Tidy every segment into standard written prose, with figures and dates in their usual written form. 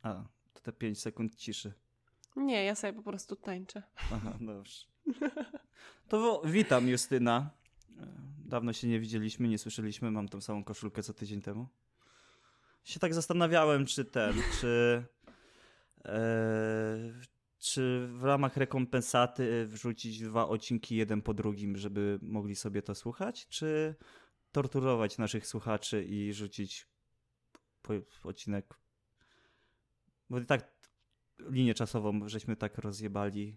A, to te 5 sekund ciszy. Nie, ja sobie po prostu tańczę. Aha, dobrze. To witam, Justyna. Dawno się nie widzieliśmy, nie słyszeliśmy. Mam tą samą koszulkę co tydzień temu. Się tak zastanawiałem, czy w ramach rekompensaty wrzucić 2 odcinki jeden po drugim, żeby mogli sobie to słuchać, czy torturować naszych słuchaczy i rzucić odcinek. Bo i tak linię czasową żeśmy tak rozjebali.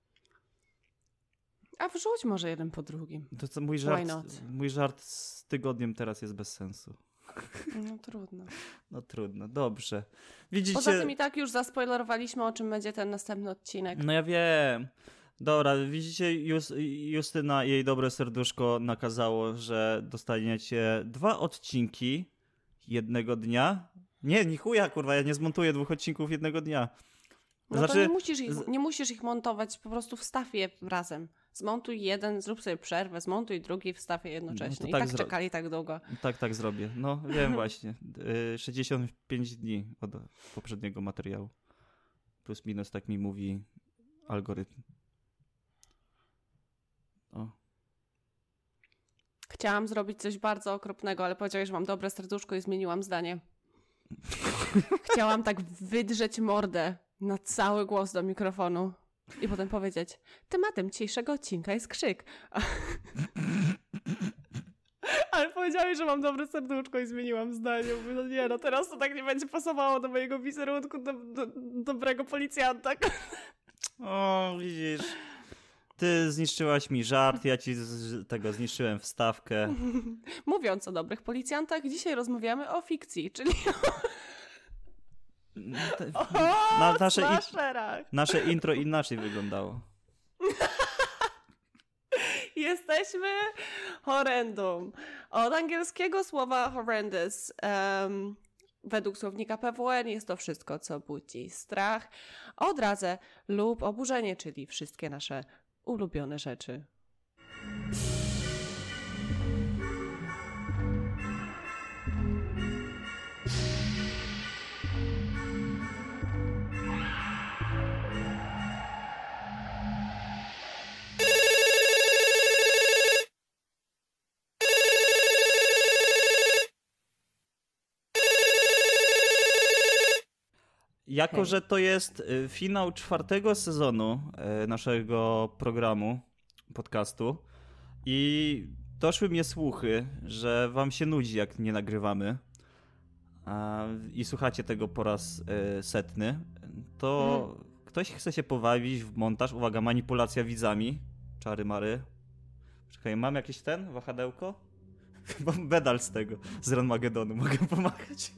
A wrzuć może jeden po drugim. To co, mój żart z tygodniem teraz jest bez sensu. No trudno. No trudno, dobrze. Widzicie... Poza tym i tak już zaspoilerowaliśmy, o czym będzie ten następny odcinek. No ja wiem. Dobra, widzicie, Justyna, jej dobre serduszko nakazało, że dostaniecie 2 odcinki jednego dnia. Nie chuja, kurwa, ja nie zmontuję 2 odcinków jednego dnia. No to nie musisz ich montować, po prostu wstaw je razem. Zmontuj jeden, zrób sobie przerwę, zmontuj drugi, wstaw je jednocześnie. No I tak czekali tak długo. Tak zrobię. No wiem właśnie. 65 dni od poprzedniego materiału. Plus minus, tak mi mówi algorytm. O. Chciałam zrobić coś bardzo okropnego, ale powiedziałeś, że mam dobre serduszko i zmieniłam zdanie. Chciałam tak wydrzeć mordę na cały głos do mikrofonu i potem powiedzieć: tematem dzisiejszego odcinka jest krzyk. Ale powiedziałeś, że mam dobre serduszko i zmieniłam zdanie. Mówię, no nie, no teraz to tak nie będzie pasowało do mojego wizerunku do dobrego policjanta. O, widzisz. Ty zniszczyłaś mi żart, ja ci zniszczyłem wstawkę. Mówiąc o dobrych policjantach, dzisiaj rozmawiamy o fikcji, czyli nasze intro inaczej wyglądało. Jesteśmy horrendum. Od angielskiego słowa horrendous. Według słownika PWN jest to wszystko, co budzi strach, odrazę lub oburzenie, czyli wszystkie nasze ulubione rzeczy. Jako, że to jest finał 4. sezonu naszego programu, podcastu i doszły mnie słuchy, że wam się nudzi, jak nie nagrywamy i słuchacie tego po raz 100, to ktoś chce się pobawić w montaż. Uwaga, manipulacja widzami. Czary mary. Czekaj, mam jakieś wahadełko? Mam medal z tego, z Ranmagedonu, mogę pomagać.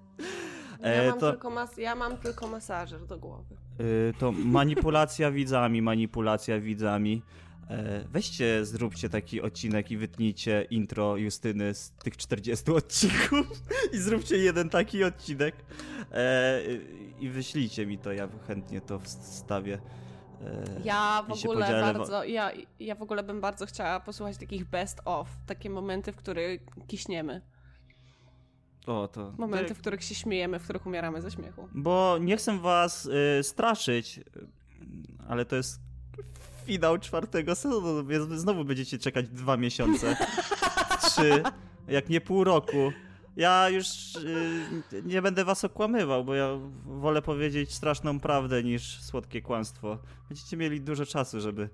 Ja mam tylko masażer do głowy. To manipulacja widzami. Weźcie, zróbcie taki odcinek i wytnijcie intro Justyny z tych 40 odcinków i zróbcie jeden taki odcinek i wyślijcie mi to, ja chętnie to wstawię. Ja w ogóle bym bardzo chciała posłuchać takich best of, takie momenty, w których kiśniemy. Momenty, w których się śmiejemy, w których umieramy ze śmiechu. Bo nie chcę was straszyć, ale to jest finał 4. sezonu. Znowu będziecie czekać 2 miesiące, 3, jak nie pół roku. Ja już nie będę was okłamywał, bo ja wolę powiedzieć straszną prawdę niż słodkie kłamstwo. Będziecie mieli dużo czasu, żeby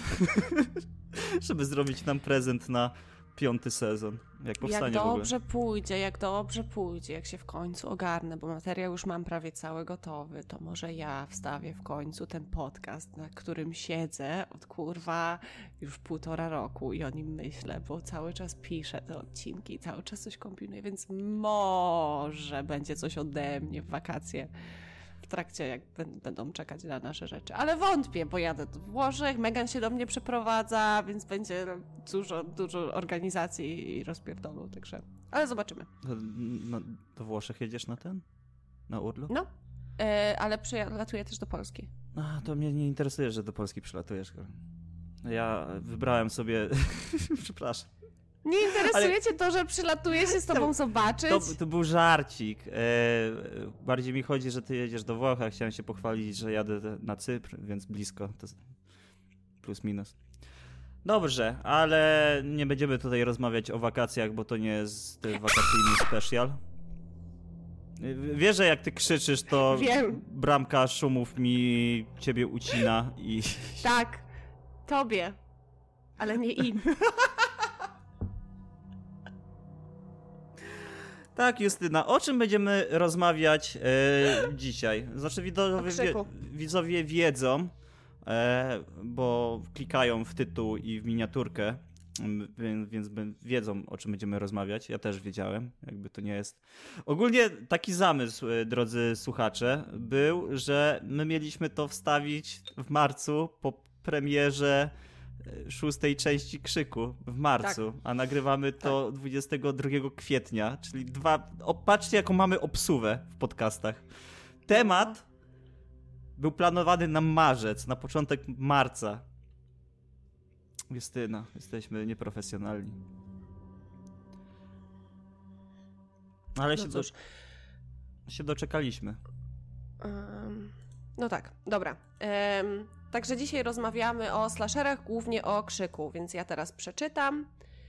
zrobić nam prezent na 5. sezon. Jak powstanie jak dobrze pójdzie, jak się w końcu ogarnę, bo materiał już mam prawie cały gotowy, to może ja wstawię w końcu ten podcast, na którym siedzę od już 1,5 roku i o nim myślę, bo cały czas piszę te odcinki, cały czas coś kombinuję, więc może będzie coś ode mnie w wakacje. W trakcie, jak będą czekać na nasze rzeczy. Ale wątpię, bo jadę do Włoszech, Megan się do mnie przeprowadza, więc będzie dużo organizacji i rozpierdolu, także... Ale zobaczymy. Do Włoszech jedziesz na urlop? No, ale przylatuję też do Polski. To mnie nie interesuje, że do Polski przylatujesz. Ja wybrałem sobie... Przepraszam. Nie interesuje cię to, że przylatuję się z tobą zobaczyć? To był żarcik. Bardziej mi chodzi, że ty jedziesz do Włoch, a chciałem się pochwalić, że jadę na Cypr, więc blisko. To plus minus. Dobrze, ale nie będziemy tutaj rozmawiać o wakacjach, bo to nie jest wakacyjny special. Wiesz, że jak ty krzyczysz, to Wiem. bramka szumów mi ciebie ucina i... Tak, tobie, ale nie im. Tak, Justyna, o czym będziemy rozmawiać dzisiaj? Znaczy widzowie wiedzą, bo klikają w tytuł i w miniaturkę, więc wiedzą, o czym będziemy rozmawiać. Ja też wiedziałem, jakby to nie jest... Ogólnie taki zamysł, drodzy słuchacze, był, że my mieliśmy to wstawić w marcu po premierze 6. części Krzyku w marcu, tak. A nagrywamy to 22 kwietnia, czyli patrzcie, jaką mamy obsuwę w podcastach. Temat był planowany na marzec, na początek marca. Justyna, jesteśmy nieprofesjonalni. Ale się doczekaliśmy. No tak, dobra. Także dzisiaj rozmawiamy o slasherach, głównie o Krzyku, więc ja teraz przeczytam.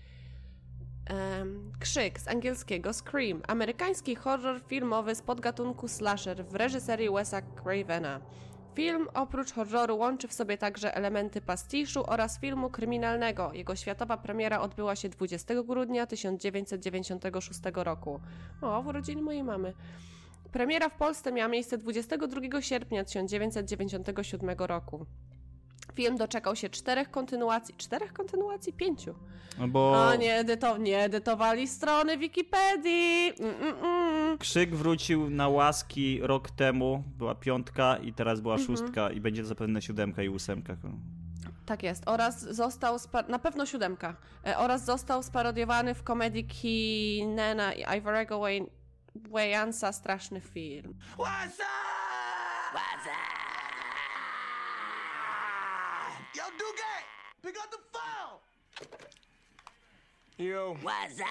Krzyk, z angielskiego Scream, amerykański horror filmowy z podgatunku slasher w reżyserii Wesa Cravena. Film oprócz horroru łączy w sobie także elementy pastiszu oraz filmu kryminalnego. Jego światowa premiera odbyła się 20 grudnia 1996 roku. O, w urodziny mojej mamy. Premiera w Polsce miała miejsce 22 sierpnia 1997 roku. Film doczekał się 4 kontynuacji. 4 kontynuacji? 5. Bo... nie edytowali strony Wikipedii. Krzyk wrócił na łaski rok temu. Była 5 i teraz była 6 i będzie zapewne 7 i 8. Tak jest. Oraz został, na pewno 7. Oraz został sparodiowany w komedii Keenana i Ivorego Wayansa straszny film. What's up? What's up? Yo, Duque, pick up the phone. Yo. What's up?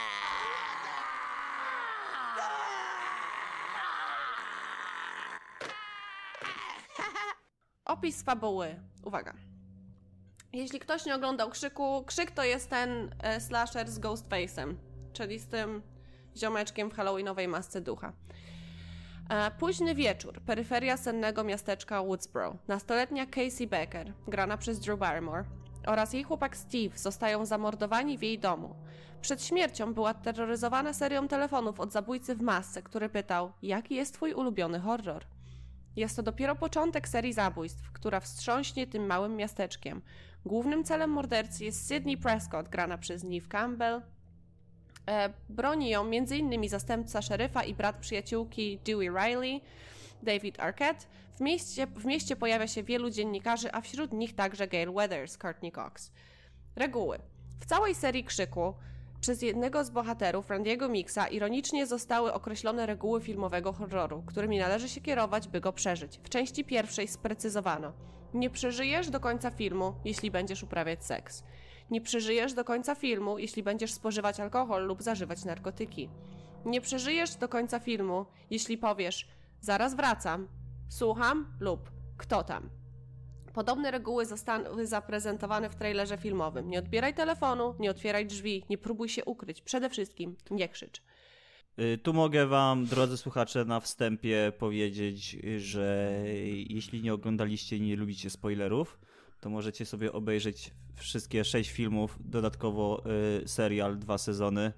Opis fabuły. Uwaga. Jeśli ktoś nie oglądał Krzyku, Krzyk to jest ten slasher z Ghostface'em, czyli z tym ziomeczkiem w halloweenowej masce ducha. Późny wieczór, peryferia sennego miasteczka Woodsboro. Nastoletnia Casey Becker, grana przez Drew Barrymore, oraz jej chłopak Steve zostają zamordowani w jej domu. Przed śmiercią była terroryzowana serią telefonów od zabójcy w masce, który pytał: jaki jest twój ulubiony horror? Jest to dopiero początek serii zabójstw, która wstrząśnie tym małym miasteczkiem. Głównym celem mordercy jest Sydney Prescott, grana przez Neve Campbell. Broni ją m.in. zastępca szeryfa i brat przyjaciółki Dewey Riley, David Arquette. W mieście pojawia się wielu dziennikarzy, a wśród nich także Gail Weathers, Courtney Cox. Reguły. W całej serii Krzyku przez jednego z bohaterów, Randy'ego Mixa, ironicznie zostały określone reguły filmowego horroru, którymi należy się kierować, by go przeżyć. W części pierwszej sprecyzowano: nie przeżyjesz do końca filmu, jeśli będziesz uprawiać seks. Nie przeżyjesz do końca filmu, jeśli będziesz spożywać alkohol lub zażywać narkotyki. Nie przeżyjesz do końca filmu, jeśli powiesz: zaraz wracam, słucham lub kto tam. Podobne reguły zostały zaprezentowane w trailerze filmowym. Nie odbieraj telefonu, nie otwieraj drzwi, nie próbuj się ukryć. Przede wszystkim nie krzycz. Tu mogę wam, drodzy słuchacze, na wstępie powiedzieć, że jeśli nie oglądaliście i nie lubicie spoilerów, to możecie sobie obejrzeć wszystkie 6 filmów, dodatkowo serial, 2 sezony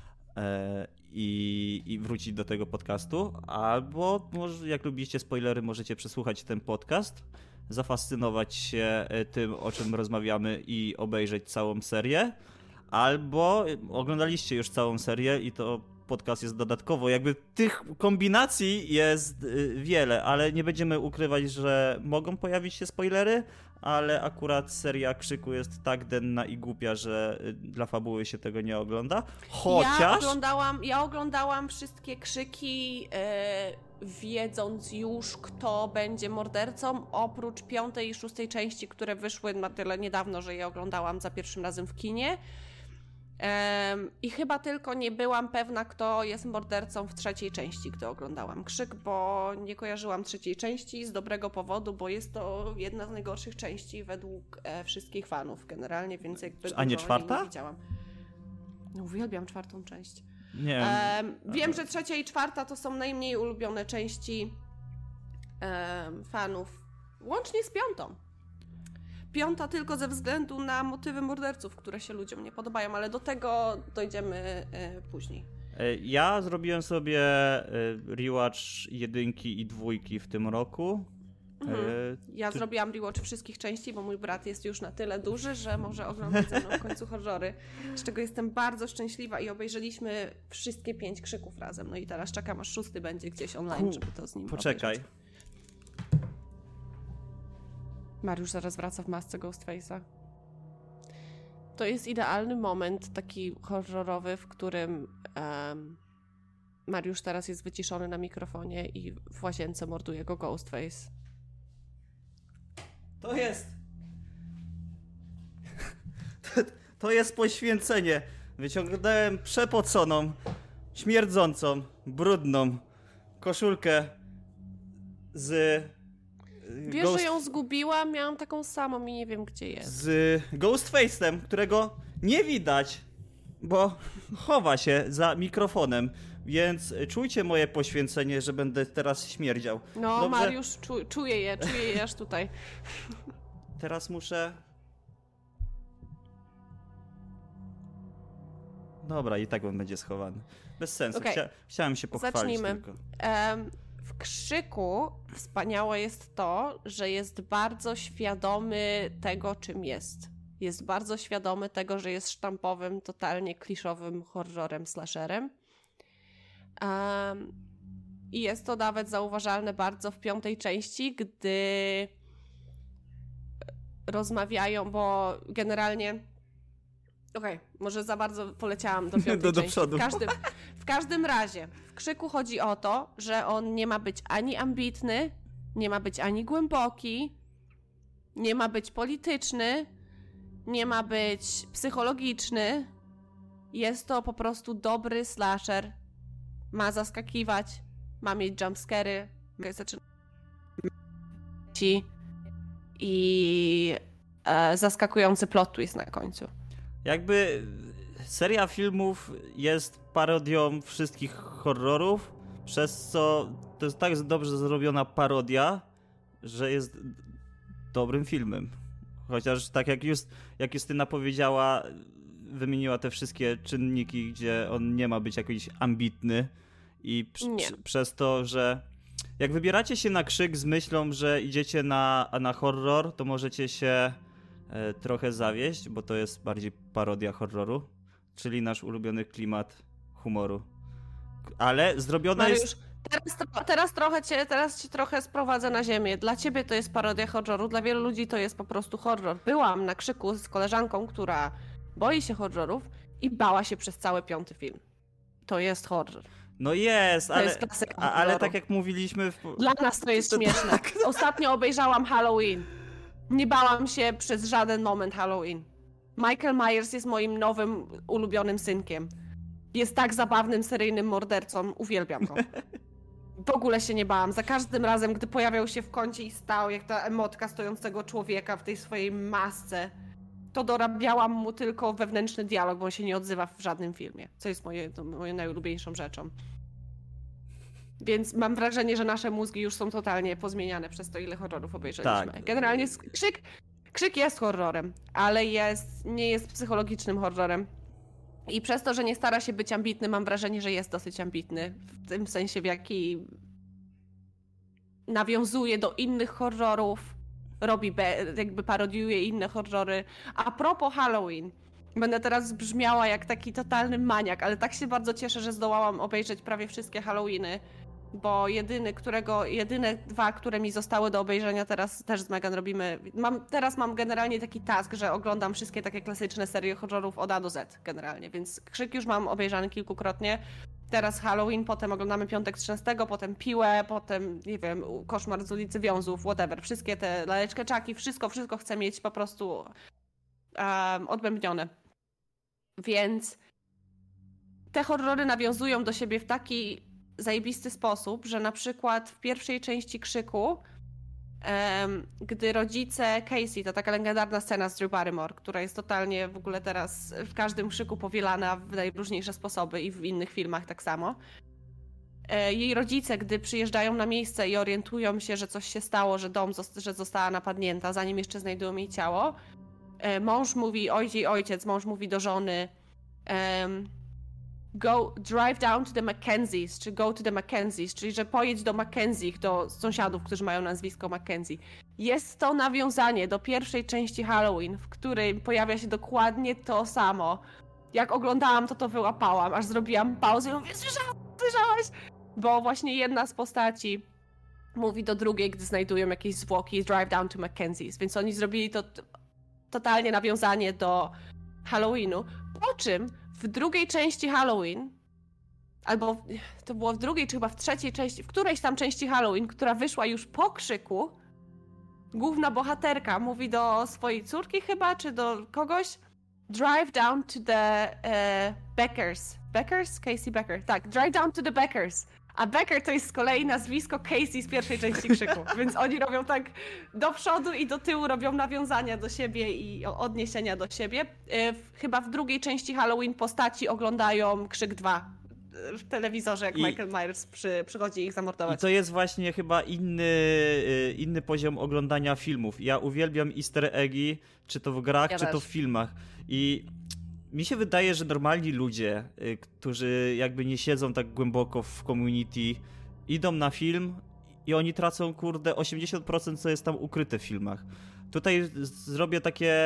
i wrócić do tego podcastu. Albo może, jak lubicie spoilery, możecie przesłuchać ten podcast, zafascynować się tym, o czym rozmawiamy i obejrzeć całą serię. Albo oglądaliście już całą serię i to podcast jest dodatkowo. Jakby tych kombinacji jest wiele, ale nie będziemy ukrywać, że mogą pojawić się spoilery, ale akurat seria Krzyku jest tak denna i głupia, że dla fabuły się tego nie ogląda. Chociaż... Ja oglądałam wszystkie Krzyki, wiedząc już, kto będzie mordercą, oprócz 5. i 6. części, które wyszły na tyle niedawno, że je oglądałam za pierwszym razem w kinie. I chyba tylko nie byłam pewna, kto jest mordercą w trzeciej części, gdy oglądałam Krzyk, bo nie kojarzyłam trzeciej części z dobrego powodu, bo jest to jedna z najgorszych części według wszystkich fanów generalnie, więc jakby... A nie czwarta? Nie widziałam. No, uwielbiam czwartą część. Nie. Wiem, że trzecia i czwarta to są najmniej ulubione części fanów, łącznie z piątą. Piąta tylko ze względu na motywy morderców, które się ludziom nie podobają, ale do tego dojdziemy później. Ja zrobiłem sobie rewatch 1 i 2 w tym roku. Ja zrobiłam rewatch wszystkich części, bo mój brat jest już na tyle duży, że może oglądać ze mną w końcu horrory, z czego jestem bardzo szczęśliwa i obejrzeliśmy wszystkie 5 Krzyków razem. No i teraz czekam, aż 6 będzie gdzieś online, żeby to z nim Poczekaj. obejrzeć. Mariusz zaraz wraca w masce Ghostface'a. To jest idealny moment taki horrorowy, w którym Mariusz teraz jest wyciszony na mikrofonie i w łazience morduje go Ghostface. To jest... To jest poświęcenie. Wyciągnąłem przepoconą, śmierdzącą, brudną koszulkę z... Wiesz, że ją zgubiłam? Miałam taką samą i nie wiem, gdzie jest. Z Ghostface'em, którego nie widać, bo chowa się za mikrofonem. Więc czujcie moje poświęcenie, że będę teraz śmierdział. No, Dobrze? Mariusz, czuję je aż tutaj. Teraz muszę... Dobra, i tak on będzie schowany. Bez sensu. Okay. Chciałem się pochwalić. Zacznijmy. Tylko. W Krzyku wspaniałe jest to, że jest bardzo świadomy tego, czym jest. Jest bardzo świadomy tego, że jest sztampowym, totalnie kliszowym horrorem, slasherem. I jest to nawet zauważalne bardzo w 5. części, gdy rozmawiają, bo generalnie... Okej, może za bardzo poleciałam do 5. do części. przodu. W każdym razie, w Krzyku chodzi o to, że on nie ma być ani ambitny, nie ma być ani głęboki, nie ma być polityczny, nie ma być psychologiczny. Jest to po prostu dobry slasher. Ma zaskakiwać, ma mieć jumpscary, i zaskakujący plot twist na końcu. Jakby seria filmów jest parodią wszystkich horrorów, przez co to jest tak dobrze zrobiona parodia, że jest dobrym filmem. Chociaż tak jak Justyna powiedziała, wymieniła te wszystkie czynniki, gdzie on nie ma być jakiś ambitny i przez to, że jak wybieracie się na Krzyk z myślą, że idziecie na horror, to możecie się trochę zawieść, bo to jest bardziej parodia horroru, czyli nasz ulubiony klimat humoru. Ale zrobione Mariusz, jest... Teraz cię trochę sprowadzę na ziemię. Dla ciebie to jest parodia horroru, dla wielu ludzi to jest po prostu horror. Byłam na Krzyku z koleżanką, która boi się horrorów i bała się przez cały 5. film. To jest horror. No jest, ale tak jak mówiliśmy... Dla nas to jest śmieszne. Tak. Ostatnio obejrzałam Halloween. Nie bałam się przez żaden moment Halloween. Michael Myers jest moim nowym, ulubionym synkiem. Jest tak zabawnym, seryjnym mordercą. Uwielbiam go. W ogóle się nie bałam. Za każdym razem, gdy pojawiał się w kącie i stał, jak ta emotka stojącego człowieka w tej swojej masce, to dorabiałam mu tylko wewnętrzny dialog, bo on się nie odzywa w żadnym filmie. Co jest moją najulubieńszą rzeczą. Więc mam wrażenie, że nasze mózgi już są totalnie pozmieniane przez to, ile horrorów obejrzeliśmy. Tak. Generalnie Krzyk jest horrorem, ale nie jest psychologicznym horrorem. I przez to, że nie stara się być ambitny, mam wrażenie, że jest dosyć ambitny. W tym sensie, w jaki nawiązuje do innych horrorów, jakby parodiuje inne horrory. A propos Halloween, będę teraz brzmiała jak taki totalny maniak, ale tak się bardzo cieszę, że zdołałam obejrzeć prawie wszystkie Halloweeny, bo jedyne 2, które mi zostały do obejrzenia, teraz też z Megan robimy. Teraz mam generalnie taki task, że oglądam wszystkie takie klasyczne serie horrorów od A do Z generalnie, więc Krzyk już mam obejrzany kilkukrotnie. Teraz Halloween, potem oglądamy Piątek Trzęsnego, potem Piłę, potem, nie wiem, Koszmar z ulicy Wiązów, whatever. Wszystkie te Laleczkę Czaki, wszystko chcę mieć po prostu odbębnione. Więc te horrory nawiązują do siebie w taki zajebisty sposób, że na przykład w pierwszej części Krzyku, gdy rodzice Casey, to taka legendarna scena z Drew Barrymore, która jest totalnie w ogóle teraz w każdym Krzyku powielana w najróżniejsze sposoby i w innych filmach tak samo. Jej rodzice, gdy przyjeżdżają na miejsce i orientują się, że coś się stało, że została napadnięta, zanim jeszcze znajdują jej ciało, mąż mówi, mąż mówi do żony go drive down to the Mackenzies, czy go to the Mackenzies, czyli że pojedź do Mackenzie, do sąsiadów, którzy mają nazwisko Mackenzie. Jest to nawiązanie do pierwszej części Halloween, w której pojawia się dokładnie to samo. Jak oglądałam, to wyłapałam, aż zrobiłam pauzę i mówię, słyszałaś? Bo właśnie jedna z postaci mówi do drugiej, gdy znajdują jakieś zwłoki, drive down to Mackenzies, więc oni zrobili to totalnie nawiązanie do Halloweenu, po czym w drugiej części Halloween, albo to było w drugiej, czy chyba w trzeciej części, w którejś tam części Halloween, która wyszła już po Krzyku, główna bohaterka mówi do swojej córki chyba, czy do kogoś, drive down to the Beckers. Beckers? Casey Becker. Tak, drive down to the Beckers. A Becker to jest z kolei nazwisko Casey z pierwszej części Krzyku. Więc oni robią tak do przodu i do tyłu, robią nawiązania do siebie i odniesienia do siebie. Chyba w drugiej części Halloween postaci oglądają Krzyk 2 w telewizorze, jak Michael Myers przychodzi ich zamordować. I to jest właśnie chyba inny poziom oglądania filmów. Ja uwielbiam easter eggi, czy to w grach, czy to w filmach. I mi się wydaje, że normalni ludzie, którzy jakby nie siedzą tak głęboko w community, idą na film i oni tracą, 80% co jest tam ukryte w filmach. Tutaj zrobię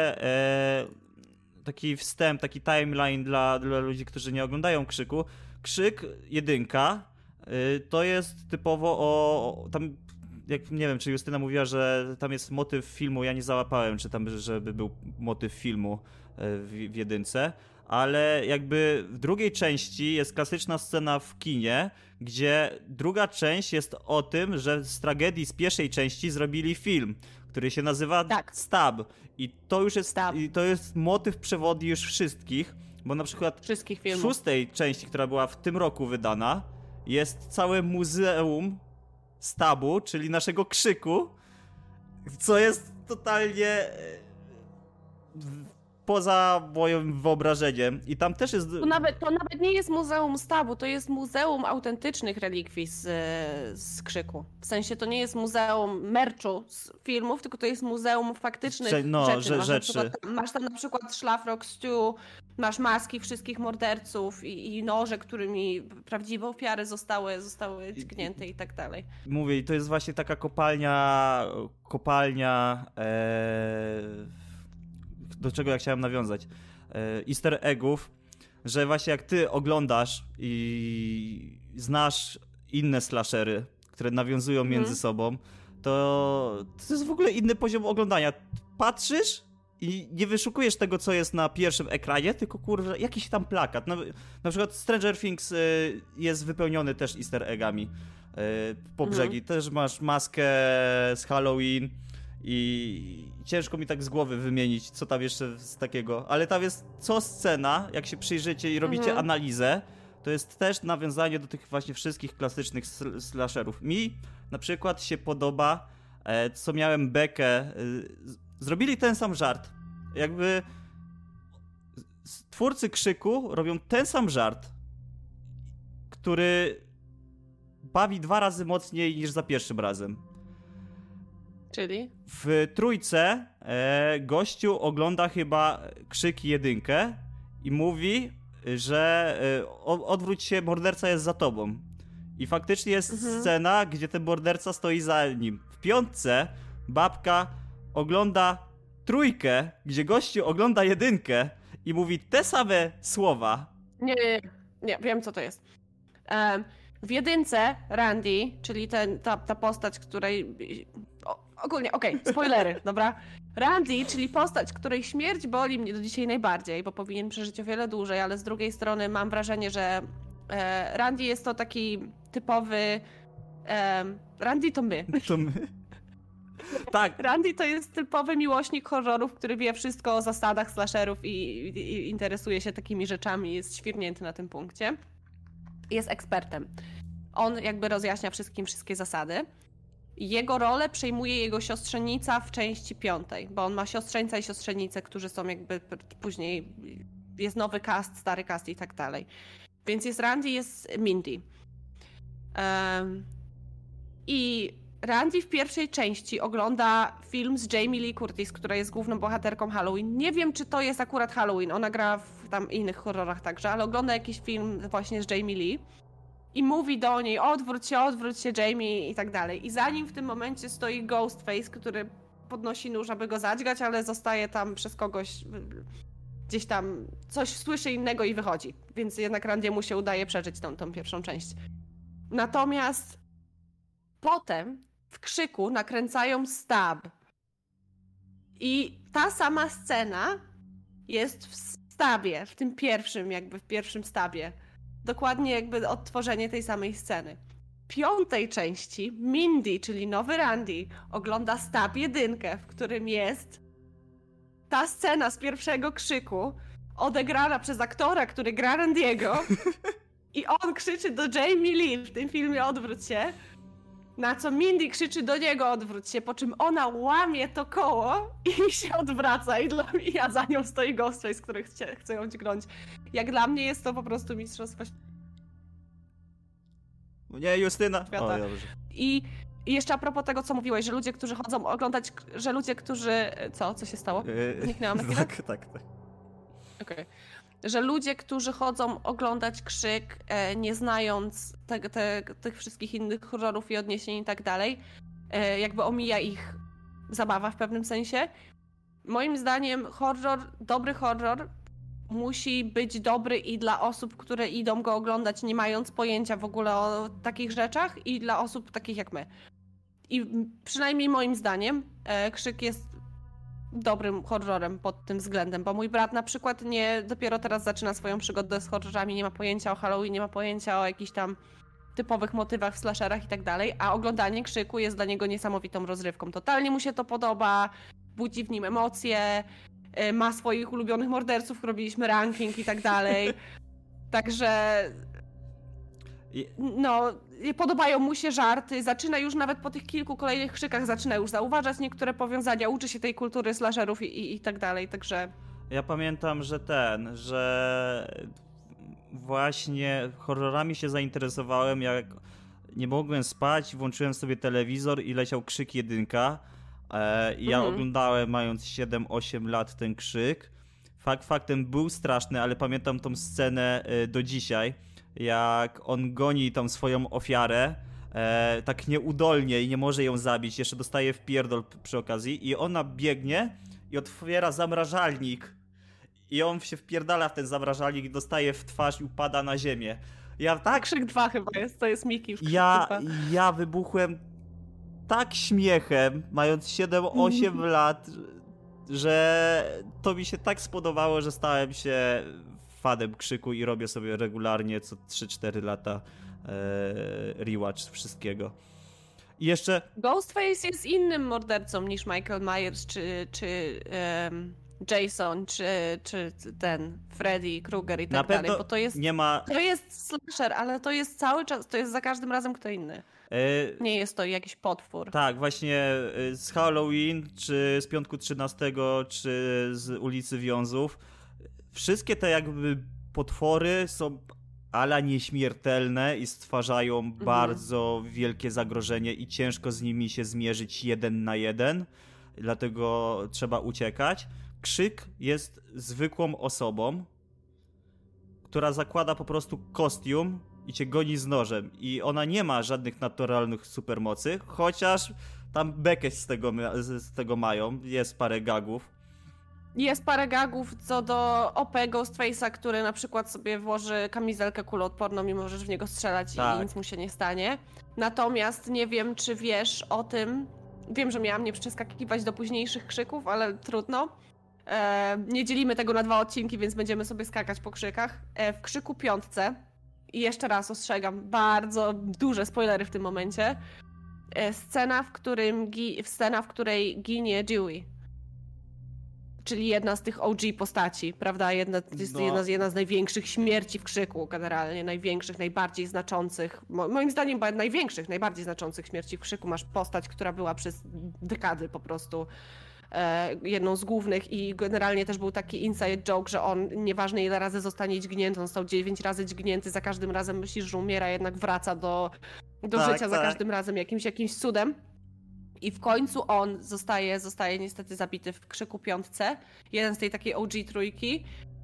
taki wstęp, taki timeline dla ludzi, którzy nie oglądają Krzyku. Krzyk 1 to jest typowo tam, jak nie wiem, czy Justyna mówiła, że tam jest motyw filmu, ja nie załapałem, czy tam, żeby był motyw filmu w 1, ale jakby w drugiej części jest klasyczna scena w kinie, gdzie druga część jest o tym, że z tragedii z pierwszej części zrobili film, który się nazywa Stab. I to już jest, to jest motyw przewodni już wszystkich, bo na przykład wszystkich filmów. W 6. części, która była w tym roku wydana, jest całe muzeum Stabu, czyli naszego Krzyku, co jest totalnie poza moim wyobrażeniem. I tam też jest... To nawet nie jest muzeum Stabu, to jest muzeum autentycznych relikwii z Krzyku. W sensie to nie jest muzeum merchu z filmów, tylko to jest muzeum faktycznych rzeczy. Masz tam na przykład szlafrok Stu, masz maski wszystkich morderców i noże, którymi prawdziwe ofiary zostały dźgnięte i tak dalej. Mówię, i to jest właśnie taka kopalnia do czego ja chciałem nawiązać, easter eggów, że właśnie jak ty oglądasz i znasz inne slashery, które nawiązują między sobą, to jest w ogóle inny poziom oglądania. Patrzysz i nie wyszukujesz tego, co jest na pierwszym ekranie, tylko jakiś tam plakat. Na przykład Stranger Things jest wypełniony też easter eggami po brzegi. Też masz maskę z Halloween i ciężko mi tak z głowy wymienić, co tam jeszcze z takiego. Ale tam jest co scena, jak się przyjrzycie i robicie analizę, to jest też nawiązanie do tych właśnie wszystkich klasycznych slasherów. Mi na przykład się podoba, co miałem bekę, zrobili ten sam żart. Jakby twórcy Krzyku robią ten sam żart, który bawi 2 razy mocniej niż za pierwszym razem. Czyli? W 3 gościu ogląda chyba Krzyk 1 i mówi, że odwróć się, morderca jest za tobą. I faktycznie jest scena, gdzie ten morderca stoi za nim. W 5 babka ogląda 3, gdzie gościu ogląda 1 i mówi te same słowa. Nie, wiem co to jest. W 1 Randy, czyli ta postać, której... Ogólnie, spoilery, dobra? Randy, czyli postać, której śmierć boli mnie do dzisiaj najbardziej, bo powinien przeżyć o wiele dłużej, ale z drugiej strony mam wrażenie, że Randy jest to taki typowy... Randy to my. To my. Tak. Randy to jest typowy miłośnik horrorów, który wie wszystko o zasadach slasherów i interesuje się takimi rzeczami, jest świrnięty na tym punkcie. Jest ekspertem. On jakby rozjaśnia wszystkie zasady. Jego rolę przejmuje jego siostrzenica w części 5, bo on ma siostrzeńca i siostrzenicę, którzy są jakby później, jest nowy cast, stary cast i tak dalej. Więc jest Randy, jest Mindy. I Randy w pierwszej części ogląda film z Jamie Lee Curtis, która jest główną bohaterką Halloween. Nie wiem, czy to jest akurat Halloween, ona gra w tam innych horrorach także, ale ogląda jakiś film właśnie z Jamie Lee i mówi do niej, odwróć się Jamie i tak dalej. I za nim w tym momencie stoi Ghostface, który podnosi nóż, aby go zadźgać, ale zostaje tam przez kogoś, gdzieś tam coś słyszy innego i wychodzi. Więc jednak Randiemu się udaje przeżyć tą pierwszą część. Natomiast potem w krzyku nakręcają stab. I ta sama scena jest w stabie, w tym pierwszym, jakby w pierwszym stabie. Dokładnie jakby odtworzenie tej samej sceny. W 5. części Mindy, czyli nowy Randy, ogląda stab 1, w którym jest ta scena z pierwszego krzyku odegrana przez aktora, który gra Randiego i on krzyczy do Jamie Lee w tym filmie odwróć się, na co Mindy krzyczy do niego odwróć się, po czym ona łamie to koło i się odwraca i ja za nią stoi Ghostface, który chce ją dźgnąć. Jak dla mnie jest to po prostu mistrzostwo Nie, Justyna. świata. O, dobrze. I jeszcze a propos tego, co mówiłeś, że ludzie, którzy chodzą oglądać, że ludzie, którzy... Co się stało? Zniknęłam na chwilę? Tak. Okej. Że ludzie, którzy chodzą oglądać Krzyk, nie znając tych wszystkich innych horrorów i odniesień i tak dalej, jakby omija ich zabawa w pewnym sensie. Moim zdaniem dobry horror musi być dobry i dla osób, które idą go oglądać, nie mając pojęcia w ogóle o takich rzeczach, i dla osób takich jak my. I przynajmniej moim zdaniem Krzyk jest dobrym horrorem pod tym względem, bo mój brat na przykład dopiero teraz zaczyna swoją przygodę z horrorami, nie ma pojęcia o Halloween, nie ma pojęcia o jakichś tam typowych motywach w slasherach i tak dalej, a oglądanie Krzyku jest dla niego niesamowitą rozrywką. Totalnie mu się to podoba, budzi w nim emocje, ma swoich ulubionych morderców, robiliśmy ranking i tak dalej. Także no, podobają mu się żarty, zaczyna już nawet po tych kilku kolejnych Krzykach zaczyna już zauważać niektóre powiązania, uczy się tej kultury slasherów i tak dalej, także... Ja pamiętam, że właśnie horrorami się zainteresowałem, jak nie mogłem spać, włączyłem sobie telewizor i leciał Krzyk 1. I ja oglądałem, mając 7-8 lat, ten Krzyk. Faktem był straszny, ale pamiętam tą scenę do dzisiaj, jak on goni tam swoją ofiarę, tak nieudolnie i nie może ją zabić, jeszcze dostaje wpierdol przy okazji i ona biegnie i otwiera zamrażalnik i on się wpierdala w ten zamrażalnik i dostaje w twarz i upada na ziemię. Krzyk 2 chyba jest, to jest Miki w Krzyku 2. Ja wybuchłem tak śmiechem, mając 7-8 lat, że to mi się tak spodobało, że stałem się fanem Krzyku i robię sobie regularnie co 3-4 lata rewatch wszystkiego. I jeszcze... Ghostface jest innym mordercą niż Michael Myers, czy Jason, czy ten Freddy Krueger i tak dalej, bo to jest, to jest slasher, ale to jest cały czas, to jest za każdym razem kto inny. Nie jest to jakiś potwór. Tak, właśnie z Halloween, czy z Piątku 13, czy z Ulicy Wiązów. Wszystkie te jakby potwory są ala nieśmiertelne i stwarzają bardzo wielkie zagrożenie i ciężko z nimi się zmierzyć 1 na 1. Dlatego trzeba uciekać. Krzyk jest zwykłą osobą, która zakłada po prostu kostium i cię goni z nożem. I ona nie ma żadnych naturalnych supermocy, chociaż tam bekę z tego mają. Jest parę gagów. Jest parę gagów co do OP Ghostface'a, który na przykład sobie włoży kamizelkę kuloodporną i możesz w niego strzelać i nic mu się nie stanie. Natomiast nie wiem, czy wiesz o tym. Wiem, że miałam nie przeskakiwać do późniejszych Krzyków, ale trudno. Nie dzielimy tego na 2 odcinki, więc będziemy sobie skakać po Krzykach. W Krzyku 5, i jeszcze raz ostrzegam, bardzo duże spoilery w tym momencie, Scena, w której ginie Dewey. Czyli jedna z tych OG postaci, prawda? Jedna z największych śmierci w Krzyku generalnie, największych, najbardziej znaczących, moim zdaniem największych, najbardziej znaczących śmierci w Krzyku. Masz postać, która była przez dekady po prostu jedną z głównych i generalnie też był taki inside joke, że on nieważne ile razy zostanie dźgnięty, on został 9 razy dźgnięty, za każdym razem myślisz, że umiera, jednak wraca do życia za każdym razem jakimś cudem. I w końcu on zostaje niestety zabity w Krzyku 5, jeden z tej takiej OG trójki.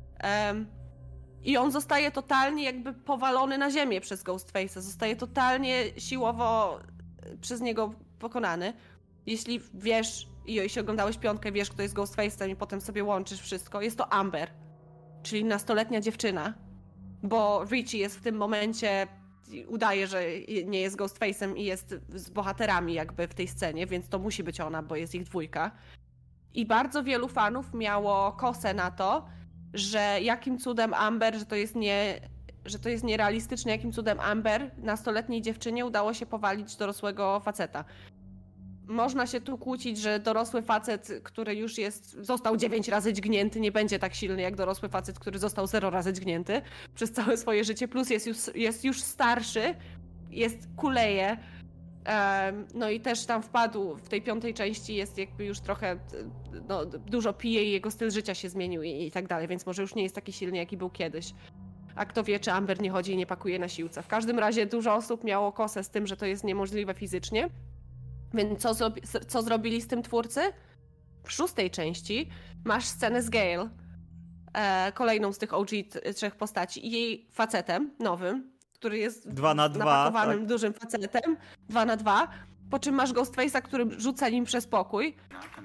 I on zostaje totalnie jakby powalony na ziemię przez Ghostface'a. Zostaje totalnie siłowo przez niego pokonany. Jeśli wiesz, i jeśli oglądałeś 5, wiesz, kto jest Ghostface'em i potem sobie łączysz wszystko, jest to Amber, czyli nastoletnia dziewczyna. Bo Richie jest w tym momencie... udaje, że nie jest Ghostface'em i jest z bohaterami jakby w tej scenie, więc to musi być ona, bo jest ich 2. I bardzo wielu fanów miało kosę na to, że jakim cudem Amber, że to jest nierealistyczne, jakim cudem Amber, nastoletniej dziewczynie, udało się powalić dorosłego faceta. Można się tu kłócić, że dorosły facet, który już został 9 razy dźgnięty, nie będzie tak silny jak dorosły facet, który został 0 razy dźgnięty przez całe swoje życie, plus jest już starszy, kuleje. No i też tam wpadł, w tej 5 części jest jakby już trochę, dużo pije i jego styl życia się zmienił i tak dalej, więc może już nie jest taki silny, jaki był kiedyś. A kto wie, czy Amber nie chodzi i nie pakuje na siłce. W każdym razie dużo osób miało kosę z tym, że to jest niemożliwe fizycznie. Więc co zrobili z tym twórcy? W 6 części masz scenę z Gale, kolejną z tych OG 3 postaci, i jej facetem nowym, który jest 2x2, napakowanym tak. dużym facetem, 2x2, po czym masz Ghostface'a, który rzuca nim przez pokój.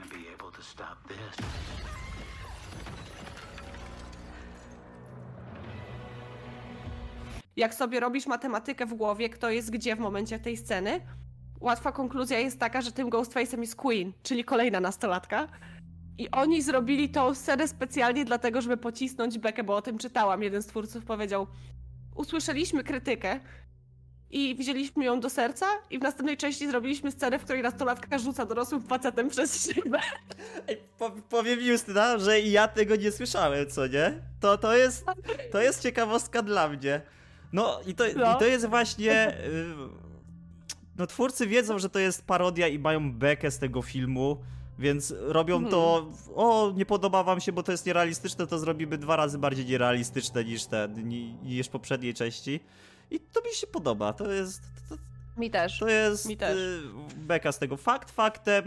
Jak sobie robisz matematykę w głowie, kto jest gdzie w momencie tej sceny, łatwa konkluzja jest taka, że tym Ghostface'em jest Queen, czyli kolejna nastolatka. I oni zrobili tą scenę specjalnie dlatego, żeby pocisnąć bekę, bo o tym czytałam. Jeden z twórców powiedział: usłyszeliśmy krytykę i wzięliśmy ją do serca i w następnej części zrobiliśmy scenę, w której nastolatka rzuca dorosłym facetem przez szybę. Ej, powiem Justyna, że i ja tego nie słyszałem, co nie? To jest ciekawostka dla mnie. I to jest właśnie... No twórcy wiedzą, że to jest parodia i mają bekę z tego filmu, więc robią to, nie podoba wam się, bo to jest nierealistyczne, to zrobimy 2 razy bardziej nierealistyczne niż poprzedniej części. I to mi się podoba, to jest... Mi też. To jest Mi też. Beka z tego. Faktem,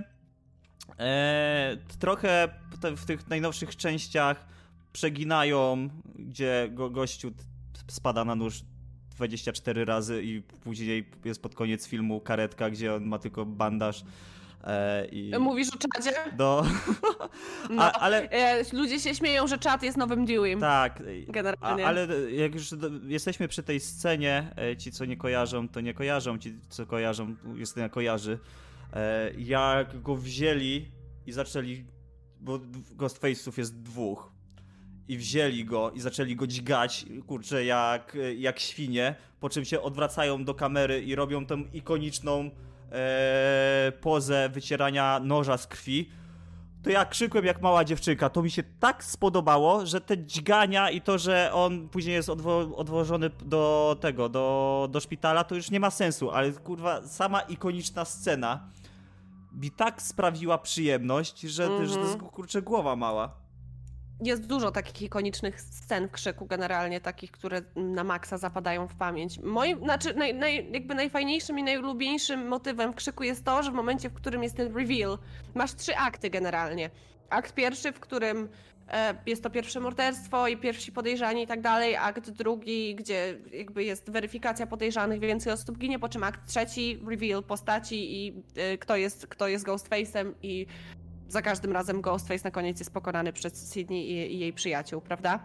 trochę w tych najnowszych częściach przeginają, gdzie gościu spada na nóż 24 razy i później jest pod koniec filmu karetka, gdzie on ma tylko bandaż. Mówisz o Czadzie? No. Ale ludzie się śmieją, że Czad jest nowym Dewey'm. tak. Generalnie. Ale jak już jesteśmy przy tej scenie, ci co nie kojarzą, to nie kojarzą, ci co kojarzą, Justyna kojarzy. Jak go wzięli i zaczęli, bo Ghostface'ów jest 2. I wzięli go i zaczęli go dźgać, kurczę, jak świnie, po czym się odwracają do kamery i robią tą ikoniczną pozę wycierania noża z krwi, to ja krzykłem jak mała dziewczynka. To mi się tak spodobało, że te dźgania i to, że on później jest odwożony do szpitala, to już nie ma sensu, ale kurwa, sama ikoniczna scena mi tak sprawiła przyjemność, że to jest, kurczę, głowa mała. Jest dużo takich ikonicznych scen w Krzyku generalnie, takich, które na maksa zapadają w pamięć. Jakby najfajniejszym i najulubieńszym motywem w Krzyku jest to, że w momencie, w którym jest ten reveal, masz 3 akty generalnie. Akt pierwszy, w którym jest to pierwsze morderstwo i pierwsi podejrzani i tak dalej. Akt drugi, gdzie jakby jest weryfikacja podejrzanych, więcej osób ginie, po czym akt trzeci, reveal postaci i kto jest Ghostface'em i za każdym razem Ghostface na koniec jest pokonany przez Sydney i jej przyjaciół, prawda?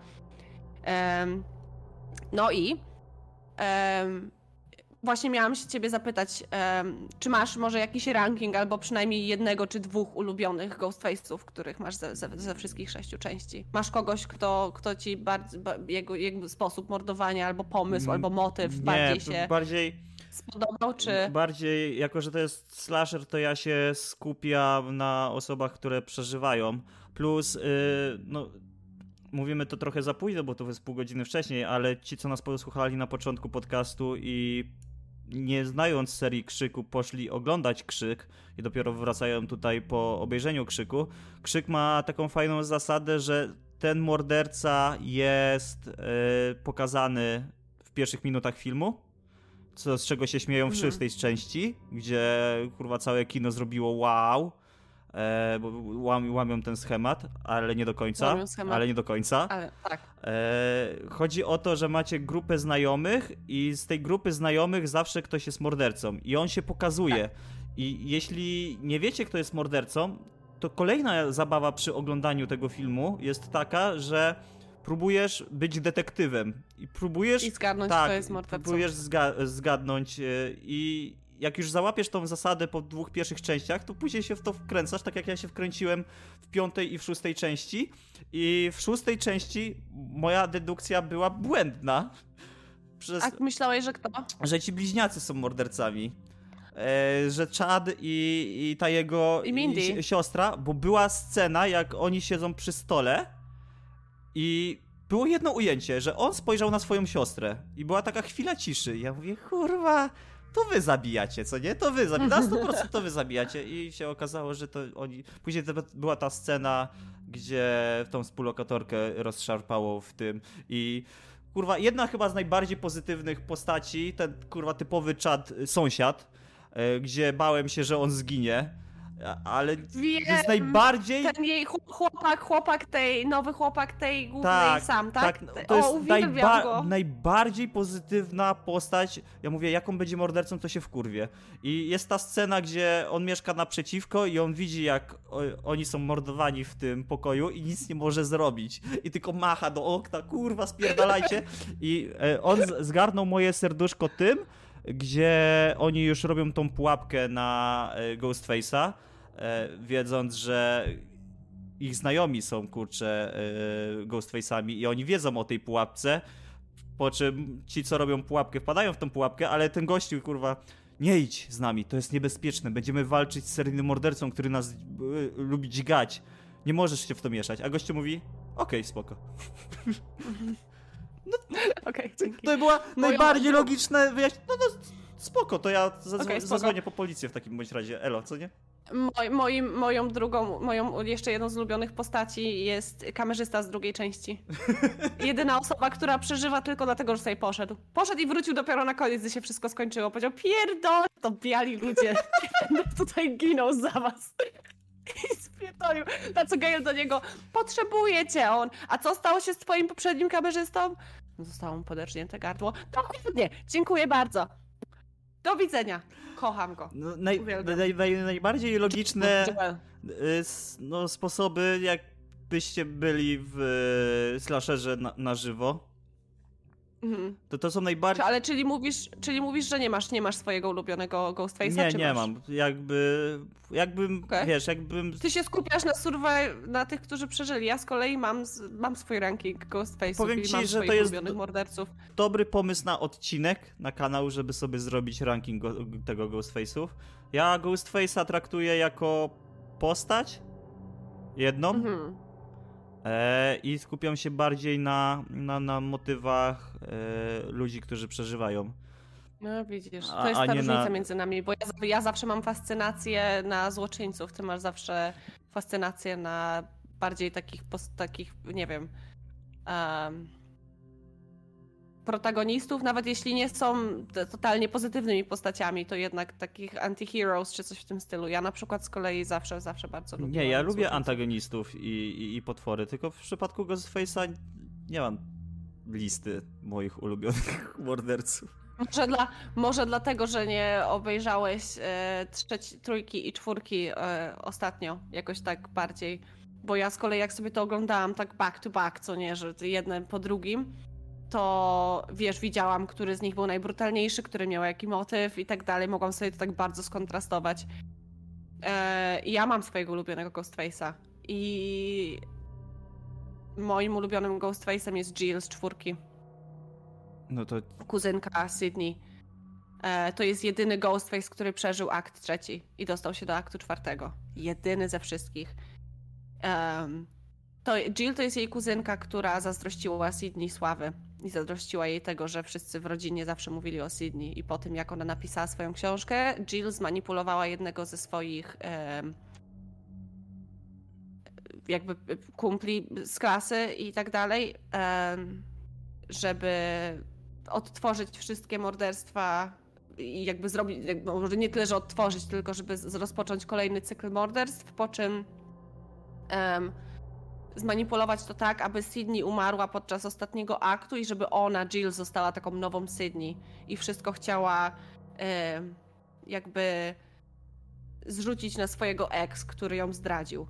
Właśnie miałam się ciebie zapytać, czy masz może jakiś ranking albo przynajmniej 1 czy 2 ulubionych Ghostface'ów, których masz ze wszystkich 6 części? Masz kogoś, kto ci jego sposób mordowania albo pomysł, albo motyw bardziej się... spodobał, czy... Bardziej, jako że to jest slasher, to ja się skupiam na osobach, które przeżywają. Plus, no, mówimy to trochę za późno, bo to jest pół godziny wcześniej, ale ci, co nas posłuchali na początku podcastu i nie znając serii Krzyku, poszli oglądać Krzyk i dopiero wracają tutaj po obejrzeniu Krzyku. Krzyk ma taką fajną zasadę, że ten morderca jest pokazany w pierwszych minutach filmu, z czego się śmieją w szóstej części, gdzie kurwa całe kino zrobiło wow, bo łamią ten schemat, ale nie do końca. Ale tak. Chodzi o to, że macie grupę znajomych i z tej grupy znajomych zawsze ktoś jest mordercą i on się pokazuje. Tak. I jeśli nie wiecie, kto jest mordercą, to kolejna zabawa przy oglądaniu tego filmu jest taka, że próbujesz być detektywem i próbujesz... I zgadnąć, kto jest mordercą. Próbujesz zgadnąć i jak już załapiesz tą zasadę po 2 pierwszych częściach, to później się w to wkręcasz, tak jak ja się wkręciłem w 5. i w 6. części. I w 6. części moja dedukcja była błędna. A myślałeś, że kto? Że ci bliźniacy są mordercami. Że Chad i ta jego siostra, bo była scena, jak oni siedzą przy stole i było jedno ujęcie, że on spojrzał na swoją siostrę i była taka chwila ciszy. Ja mówię, kurwa, to wy zabijacie, co nie? To wy zabijacie, na 100% to wy zabijacie. I się okazało, że to oni... Później była ta scena, gdzie tą współlokatorkę rozszarpało w tym i... Kurwa, jedna chyba z najbardziej pozytywnych postaci, ten kurwa typowy Chad sąsiad, gdzie bałem się, że on zginie, ale Wiem, jest najbardziej... Ten jej nowy chłopak tej głównej sam, tak? To jest najbardziej pozytywna postać. Ja mówię, jaką będzie mordercą, to się wkurwie. I jest ta scena, gdzie on mieszka naprzeciwko i on widzi, jak oni są mordowani w tym pokoju i nic nie może zrobić. I tylko macha do okna, kurwa, spierdalajcie. I on zgarnął moje serduszko tym, gdzie oni już robią tą pułapkę na Ghostface'a, wiedząc, że ich znajomi są, kurczę, Ghostface'ami i oni wiedzą o tej pułapce, po czym ci, co robią pułapkę, wpadają w tą pułapkę, ale ten gościu, kurwa, nie idź z nami, to jest niebezpieczne, będziemy walczyć z seryjnym mordercą, który nas lubi dźgać, nie możesz się w to mieszać, a gościu mówi, okej, spoko. Okej, dzięki. To była najbardziej logiczne wyjaśnienie. No spoko, to ja zadzwonię po policję w takim bądź razie. Elo, co nie? Moją jeszcze jedną z ulubionych postaci jest kamerzysta z drugiej części. Jedyna osoba, która przeżywa tylko dlatego, że sobie poszedł. Poszedł i wrócił dopiero na koniec, gdy się wszystko skończyło. Powiedział, pierdol, to biali ludzie. Nie będę tutaj ginął za was. I spierdolił. Na co Gale do niego, potrzebuje cię on. A co stało się z twoim poprzednim kamerzystą? Zostało mu poderżnięte gardło. Dokładnie, dziękuję bardzo. Do widzenia. Kocham go. No, najbardziej logiczne sposoby, jakbyście byli w slasherze na żywo. Mhm. To są najbardziej... Ale czyli mówisz, że nie masz swojego ulubionego Ghostface'a? Nie mam. Jakbym, okay. Wiesz, jakbym... Ty się skupiasz na tych, którzy przeżyli. Ja z kolei mam swój ranking Ghostface'ów. Powiem ci, mam że to jest morderców. dobry pomysł na odcinek, na kanał, żeby sobie zrobić ranking tego Ghostface'ów. Ja Ghostface'a traktuję jako postać jedną. Mhm. I skupiam się bardziej na motywach ludzi, którzy przeżywają. No widzisz, to jest ta różnica między nami, bo ja zawsze mam fascynację na złoczyńców, ty masz zawsze fascynację na bardziej takich nie wiem, protagonistów, nawet jeśli nie są totalnie pozytywnymi postaciami, to jednak takich anti-heroes czy coś w tym stylu. Ja na przykład z kolei zawsze bardzo lubię. Nie, ja lubię antagonistów i potwory, tylko w przypadku Ghostface'a nie mam listy moich ulubionych morderców. Może dlatego, że nie obejrzałeś trójki i czwórki ostatnio, jakoś tak bardziej, bo ja z kolei jak sobie to oglądałam tak back to back, co nie, że jeden po drugim, to wiesz, widziałam, który z nich był najbrutalniejszy, który miał jaki motyw i tak dalej. Mogłam sobie to tak bardzo skontrastować. Ja mam swojego ulubionego Ghostface'a i moim ulubionym Ghostface'em jest Jill z czwórki. No to... Kuzynka Sydney. To jest jedyny Ghostface, który przeżył akt 3 i dostał się do aktu 4. Jedyny ze wszystkich. Jill to jest jej kuzynka, która zazdrościła Sydney sławy i zazdrościła jej tego, że wszyscy w rodzinie zawsze mówili o Sydney i po tym, jak ona napisała swoją książkę, Jill zmanipulowała jednego ze swoich jakby kumpli z klasy i tak dalej, żeby odtworzyć wszystkie morderstwa i jakby zrobić, może nie tyle, że odtworzyć, tylko żeby rozpocząć kolejny cykl morderstw, po czym zmanipulować to tak, aby Sydney umarła podczas ostatniego aktu i żeby ona, Jill, została taką nową Sydney i wszystko chciała jakby zrzucić na swojego ex, który ją zdradził.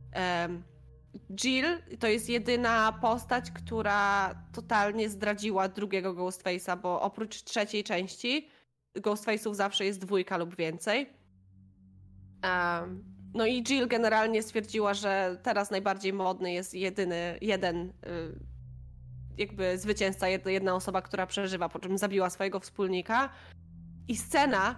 Jill to jest jedyna postać, która totalnie zdradziła drugiego Ghostface'a, bo oprócz 3. części Ghostface'ów zawsze jest 2 lub więcej. No i Jill generalnie stwierdziła, że teraz najbardziej modny jest jeden jakby zwycięzca, jedna osoba, która przeżywa, po czym zabiła swojego wspólnika. I scena,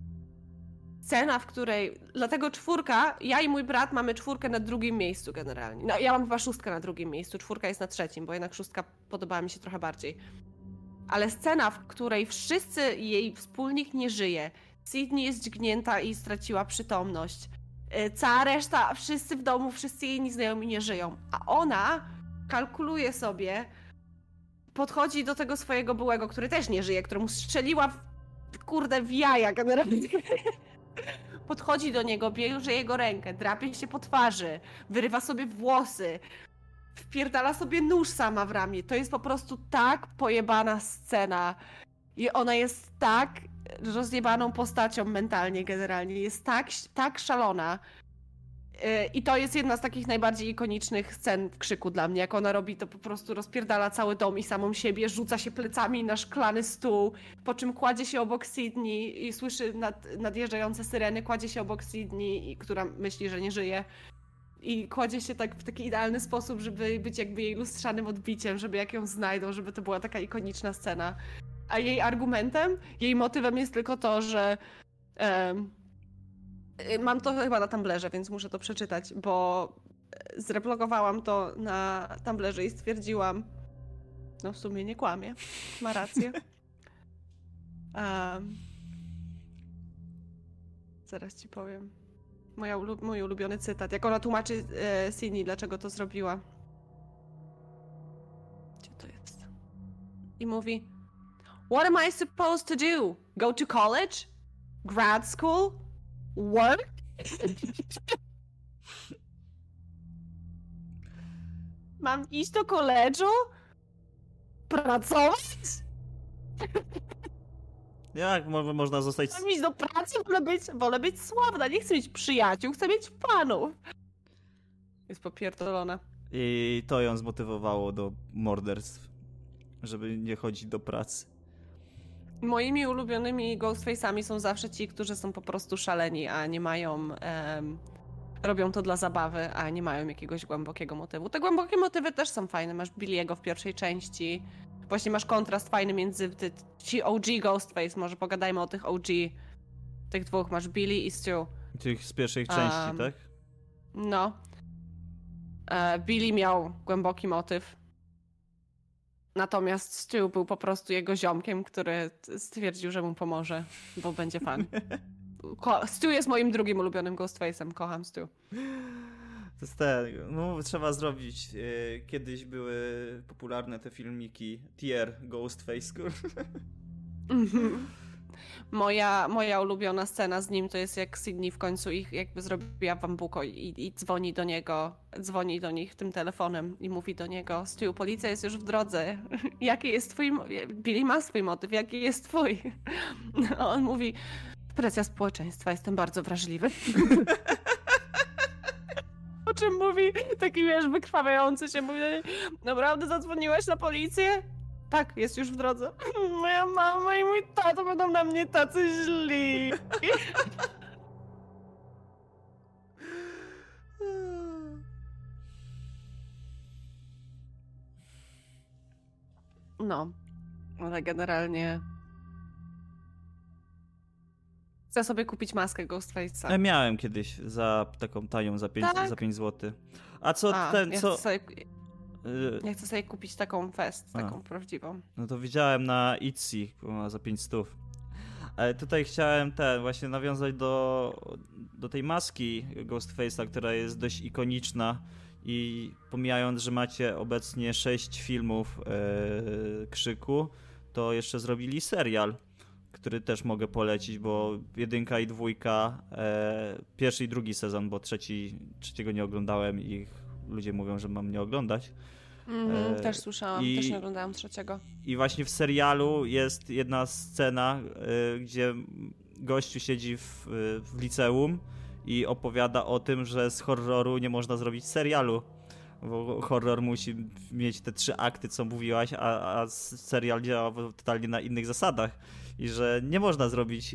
w której, dlatego 4, ja i mój brat mamy 4 na 2. miejscu generalnie. No ja mam chyba 6 na 2. miejscu, 4 jest na 3, bo jednak 6 podobała mi się trochę bardziej. Ale scena, w której wszyscy jej wspólnik nie żyje, Sydney jest dźgnięta i straciła przytomność. Cała reszta, wszyscy w domu, wszyscy jej znajomi nie żyją. A ona kalkuluje sobie, podchodzi do tego swojego byłego, który też nie żyje, któremu strzeliła w jaja generalnie. Podchodzi do niego, bierze jego rękę, drapie się po twarzy, wyrywa sobie włosy, wpierdala sobie nóż sama w ramię. To jest po prostu tak pojebana scena. I ona jest tak rozjebaną postacią mentalnie generalnie. Jest tak szalona. I to jest jedna z takich najbardziej ikonicznych scen w Krzyku dla mnie. Jak ona robi, to po prostu rozpierdala cały dom i samą siebie, rzuca się plecami na szklany stół, po czym kładzie się obok Sydney i słyszy nadjeżdżające syreny, kładzie się obok Sydney, która myśli, że nie żyje. I kładzie się tak w taki idealny sposób, żeby być jakby jej lustrzanym odbiciem, żeby jak ją znajdą, żeby to była taka ikoniczna scena. A jej argumentem, jej motywem jest tylko to, że mam to chyba na Tumblerze, więc muszę to przeczytać, bo zreblogowałam to na Tumblerze i stwierdziłam, no w sumie nie kłamie, ma rację. Zaraz ci powiem. Mój ulubiony cytat. Jak ona tłumaczy Sydney, dlaczego to zrobiła. Gdzie to jest? I mówi: What am I supposed to do? Go to college? Grad school? Work? Mam iść do koledżu? Pracować? Jak można zostać... Mam iść do pracy? Wolę być sławna. Nie chcę mieć przyjaciół, chcę mieć fanów. Jest popierdolona. I to ją zmotywowało do morderstw, żeby nie chodzić do pracy. Moimi ulubionymi Ghostface'ami są zawsze ci, którzy są po prostu szaleni, a nie mają... robią to dla zabawy, a nie mają jakiegoś głębokiego motywu. Te głębokie motywy też są fajne. Masz Billy'ego w pierwszej części. Właśnie masz kontrast fajny między ci OG Ghostface. Może pogadajmy o tych OG. Tych dwóch. Masz Billy i Stu. Tych z pierwszej części, tak? No. Billy miał głęboki motyw. Natomiast Stu był po prostu jego ziomkiem, który stwierdził, że mu pomoże, bo będzie fan. Stu jest moim drugim ulubionym Ghostface'em. Kocham Stu. To jest no trzeba zrobić. Kiedyś były popularne te filmiki Tier Ghostface. Moja ulubiona scena z nim to jest jak Sydney w końcu ich jakby zrobiła bambuko i dzwoni do nich tym telefonem i mówi do niego: Stu, policja jest już w drodze. Jaki jest twój... Billy ma swój motyw, jaki jest twój? A on mówi: presja społeczeństwa, jestem bardzo wrażliwy. O czym mówi taki, wykrwawiający się, mówi: naprawdę zadzwoniłeś na policję? Tak, jest już w drodze. Moja mama i mój tato będą na mnie tacy źli. No, ale generalnie Chcę sobie kupić maskę Ghostface'a. Miałem kiedyś za taką tanią, za 5 zł. A co ten, co... Ja chcę sobie kupić taką taką prawdziwą. No to widziałem na Etsy za 500. Ale tutaj chciałem właśnie nawiązać do tej maski Ghostface'a, która jest dość ikoniczna i pomijając, że macie obecnie 6 filmów Krzyku, to jeszcze zrobili serial, który też mogę polecić, bo 1 i 2, pierwszy i drugi sezon, bo trzeciego nie oglądałem i ludzie mówią, że mam nie oglądać. Też słyszałam, też nie oglądałam trzeciego. I właśnie w serialu jest jedna scena, gdzie gościu siedzi w liceum i opowiada o tym, że z horroru nie można zrobić serialu, bo horror musi mieć te 3 akty, co mówiłaś, a serial działa totalnie na innych zasadach i że nie można zrobić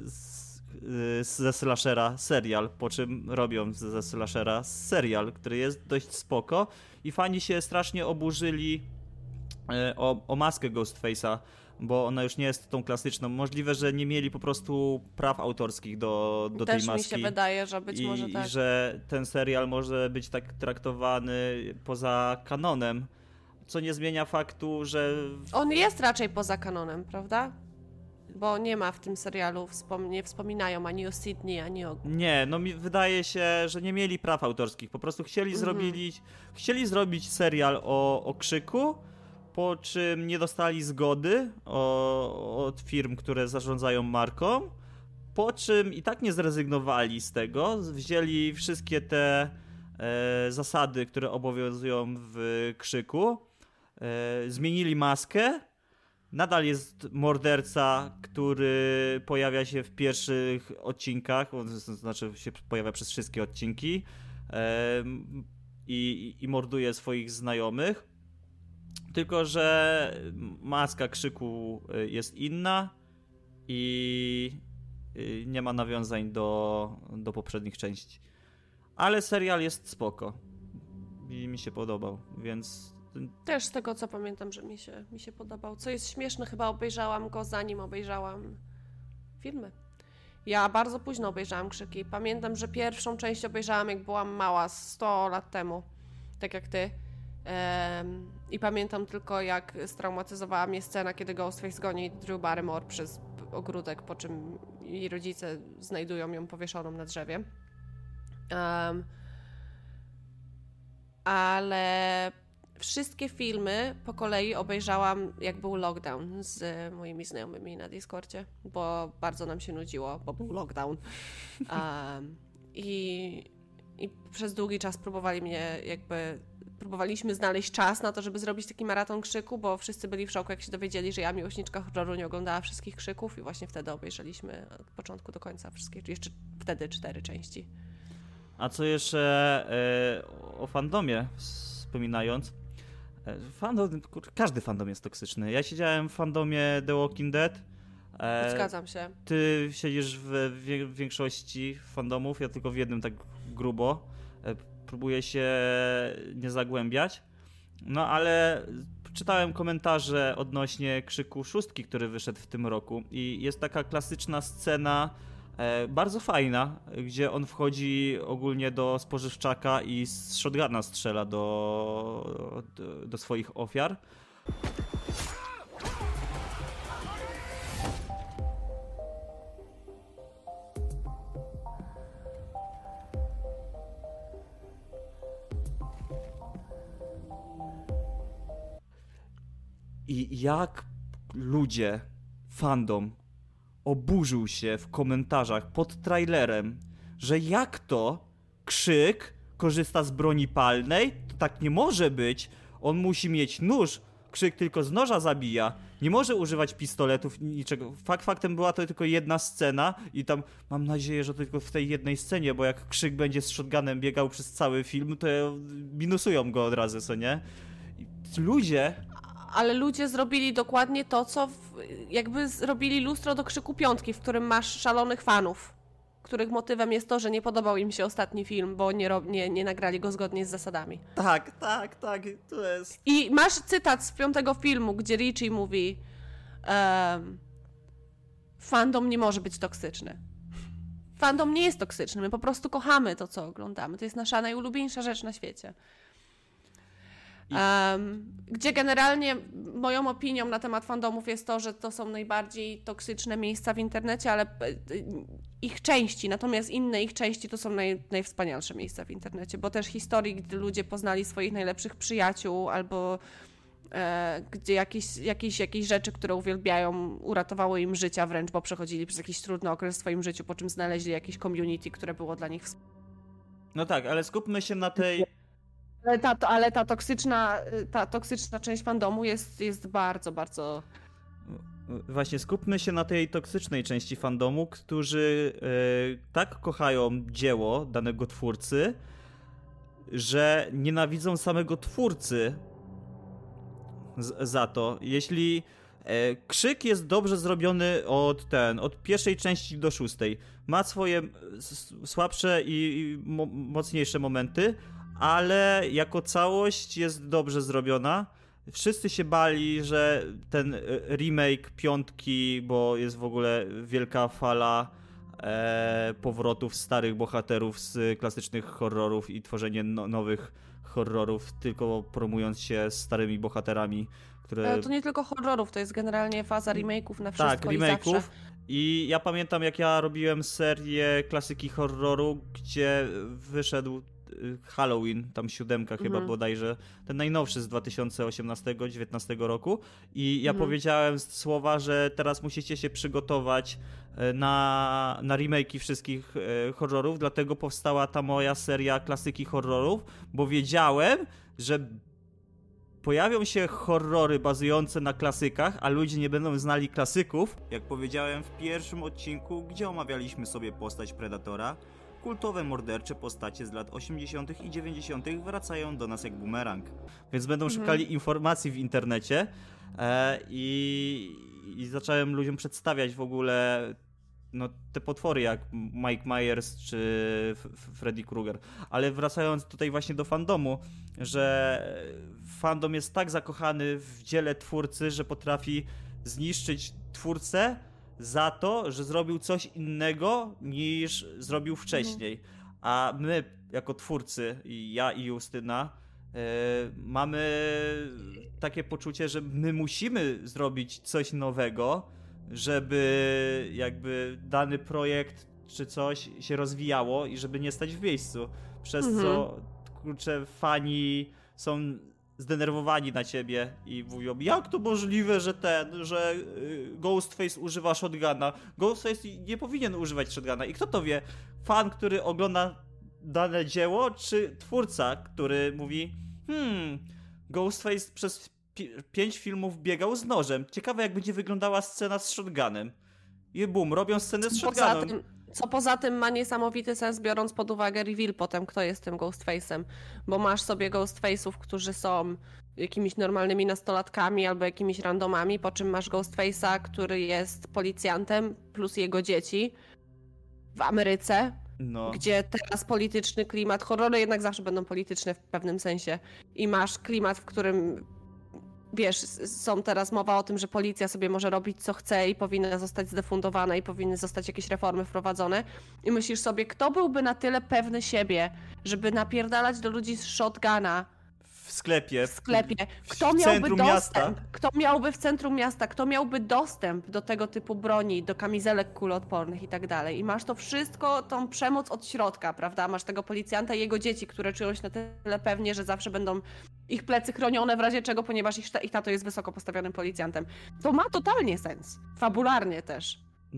ze slashera serial, po czym robią ze slashera serial, który jest dość spoko i fani się strasznie oburzyli o maskę Ghostface'a, bo ona już nie jest tą klasyczną. Możliwe, że nie mieli po prostu praw autorskich do tej maski. Też mi się wydaje, że być może tak. I że ten serial może być tak traktowany poza kanonem, co nie zmienia faktu, że... On jest raczej poza kanonem, prawda? Bo nie ma w tym serialu, nie wspominają ani o Sydney, ani o... Nie, no mi wydaje się, że nie mieli praw autorskich. Po prostu chcieli zrobić serial o Krzyku, po czym nie dostali zgody od firm, które zarządzają marką, po czym i tak nie zrezygnowali z tego, wzięli wszystkie te zasady, które obowiązują w Krzyku, zmienili maskę. Nadal jest morderca, który pojawia się w pierwszych odcinkach, to znaczy się pojawia przez wszystkie odcinki i morduje swoich znajomych. Tylko że maska Krzyku jest inna i nie ma nawiązań do poprzednich części. Ale serial jest spoko i mi się podobał, więc... Też z tego, co pamiętam, że mi się podobał. Co jest śmieszne, chyba obejrzałam go zanim obejrzałam filmy. Ja bardzo późno obejrzałam Krzyki. Pamiętam, że pierwszą część obejrzałam, jak byłam mała, 100 lat temu. Tak jak ty. I pamiętam tylko, jak straumatyzowała mnie scena, kiedy Ghostface goni Drew Barrymore przez ogródek, po czym jej rodzice znajdują ją powieszoną na drzewie. Ale wszystkie filmy po kolei obejrzałam, jak był lockdown, z moimi znajomymi na Discordzie, bo bardzo nam się nudziło, bo był lockdown. I przez długi czas próbowaliśmy znaleźć czas na to, żeby zrobić taki maraton Krzyku, bo wszyscy byli w szoku, jak się dowiedzieli, że ja, miłośniczka horroru, nie oglądała wszystkich Krzyków i właśnie wtedy obejrzeliśmy od początku do końca wszystkie, jeszcze wtedy 4 części. A co jeszcze o fandomie wspominając, każdy fandom jest toksyczny. Ja siedziałem w fandomie The Walking Dead. Zgadzam się. Ty siedzisz w większości fandomów, ja tylko w jednym tak grubo. Próbuję się nie zagłębiać. No ale czytałem komentarze odnośnie Krzyku 6, który wyszedł w tym roku i jest taka klasyczna scena, bardzo fajna, gdzie on wchodzi ogólnie do spożywczaka i z shotguna strzela do swoich ofiar. I jak ludzie, fandom, oburzył się w komentarzach pod trailerem, że jak to Krzyk korzysta z broni palnej? To tak nie może być. On musi mieć nóż. Krzyk tylko z noża zabija. Nie może używać pistoletów, niczego. Faktem była to tylko jedna scena i tam mam nadzieję, że to tylko w tej jednej scenie, bo jak Krzyk będzie z shotgunem biegał przez cały film, to minusują go od razu, co nie? I ludzie... Ale ludzie zrobili dokładnie to, co jakby zrobili lustro do Krzyku 5, w którym masz szalonych fanów, których motywem jest to, że nie podobał im się ostatni film, bo nie nagrali go zgodnie z zasadami. Tak, to jest... I masz cytat z 5 filmu, gdzie Richie mówi fandom nie może być toksyczny. fandom nie jest toksyczny, my po prostu kochamy to, co oglądamy. To jest nasza najulubieńsza rzecz na świecie. Gdzie generalnie moją opinią na temat fandomów jest to, że to są najbardziej toksyczne miejsca w internecie, ale ich części, natomiast inne ich części to są najwspanialsze miejsca w internecie, bo też historii, gdy ludzie poznali swoich najlepszych przyjaciół albo gdzie jakieś rzeczy, które uwielbiają, uratowały im życia wręcz, bo przechodzili przez jakiś trudny okres w swoim życiu, po czym znaleźli jakieś community, które było dla nich No tak, ale skupmy się na tej... Ale ta toksyczna część fandomu jest bardzo, bardzo... Właśnie, skupmy się na tej toksycznej części fandomu, którzy tak kochają dzieło danego twórcy, że nienawidzą samego twórcy za to. Jeśli Krzyk jest dobrze zrobiony od pierwszej części do 6, ma swoje słabsze i mocniejsze momenty, ale jako całość jest dobrze zrobiona. Wszyscy się bali, że ten remake 5, bo jest w ogóle wielka fala powrotów starych bohaterów z klasycznych horrorów i tworzenie nowych horrorów, tylko promując się starymi bohaterami, które... To nie tylko horrorów, to jest generalnie faza remake'ów na wszystko. Tak, remake'ów. I ja pamiętam, jak ja robiłem serię klasyki horroru, gdzie wyszedł Halloween, tam 7 chyba bodajże, ten najnowszy z 2018-19 roku i ja powiedziałem słowa, że teraz musicie się przygotować na remake'i wszystkich horrorów, dlatego powstała ta moja seria klasyki horrorów, bo wiedziałem, że pojawią się horrory bazujące na klasykach, a ludzie nie będą znali klasyków. Jak powiedziałem w pierwszym odcinku, gdzie omawialiśmy sobie postać Predatora, kultowe mordercze postacie z lat 80. i 90. wracają do nas jak bumerang. Więc będą szukali informacji w internecie i zacząłem ludziom przedstawiać w ogóle te potwory jak Mike Myers czy Freddy Krueger. Ale wracając tutaj właśnie do fandomu, że fandom jest tak zakochany w dziele twórcy, że potrafi zniszczyć twórcę za to, że zrobił coś innego niż zrobił wcześniej. A my jako twórcy, ja i Justyna, mamy takie poczucie, że my musimy zrobić coś nowego, żeby jakby dany projekt czy coś się rozwijało i żeby nie stać w miejscu. Przez co, kurczę, fani są zdenerwowani na ciebie i mówią, jak to możliwe, że Ghostface używa shotguna. Ghostface nie powinien używać shotguna. I kto to wie? Fan, który ogląda dane dzieło, czy twórca, który mówi, Ghostface przez 5 filmów biegał z nożem. Ciekawe, jak będzie wyglądała scena z shotgunem. I bum, robią scenę z shotgunem. Co poza tym ma niesamowity sens, biorąc pod uwagę reveal potem, kto jest tym Ghostface'em. Bo masz sobie Ghostface'ów, którzy są jakimiś normalnymi nastolatkami albo jakimiś randomami, po czym masz Ghostface'a, który jest policjantem, plus jego dzieci w Ameryce, gdzie teraz polityczny klimat, horrory jednak zawsze będą polityczne w pewnym sensie. I masz klimat, w którym wiesz, są teraz mowa o tym, że policja sobie może robić co chce i powinna zostać zdefundowana i powinny zostać jakieś reformy wprowadzone. I myślisz sobie, kto byłby na tyle pewny siebie, żeby napierdalać do ludzi z shotguna w sklepie. Kto miałby dostęp? Kto miałby w centrum miasta? Kto miałby dostęp do tego typu broni, do kamizelek kuloodpornych i tak dalej? I masz to wszystko, tą przemoc od środka, prawda? Masz tego policjanta i jego dzieci, które czują się na tyle pewnie, że zawsze będą ich plecy chronione w razie czego, ponieważ ich tato jest wysoko postawionym policjantem. To ma totalnie sens. Fabularnie też.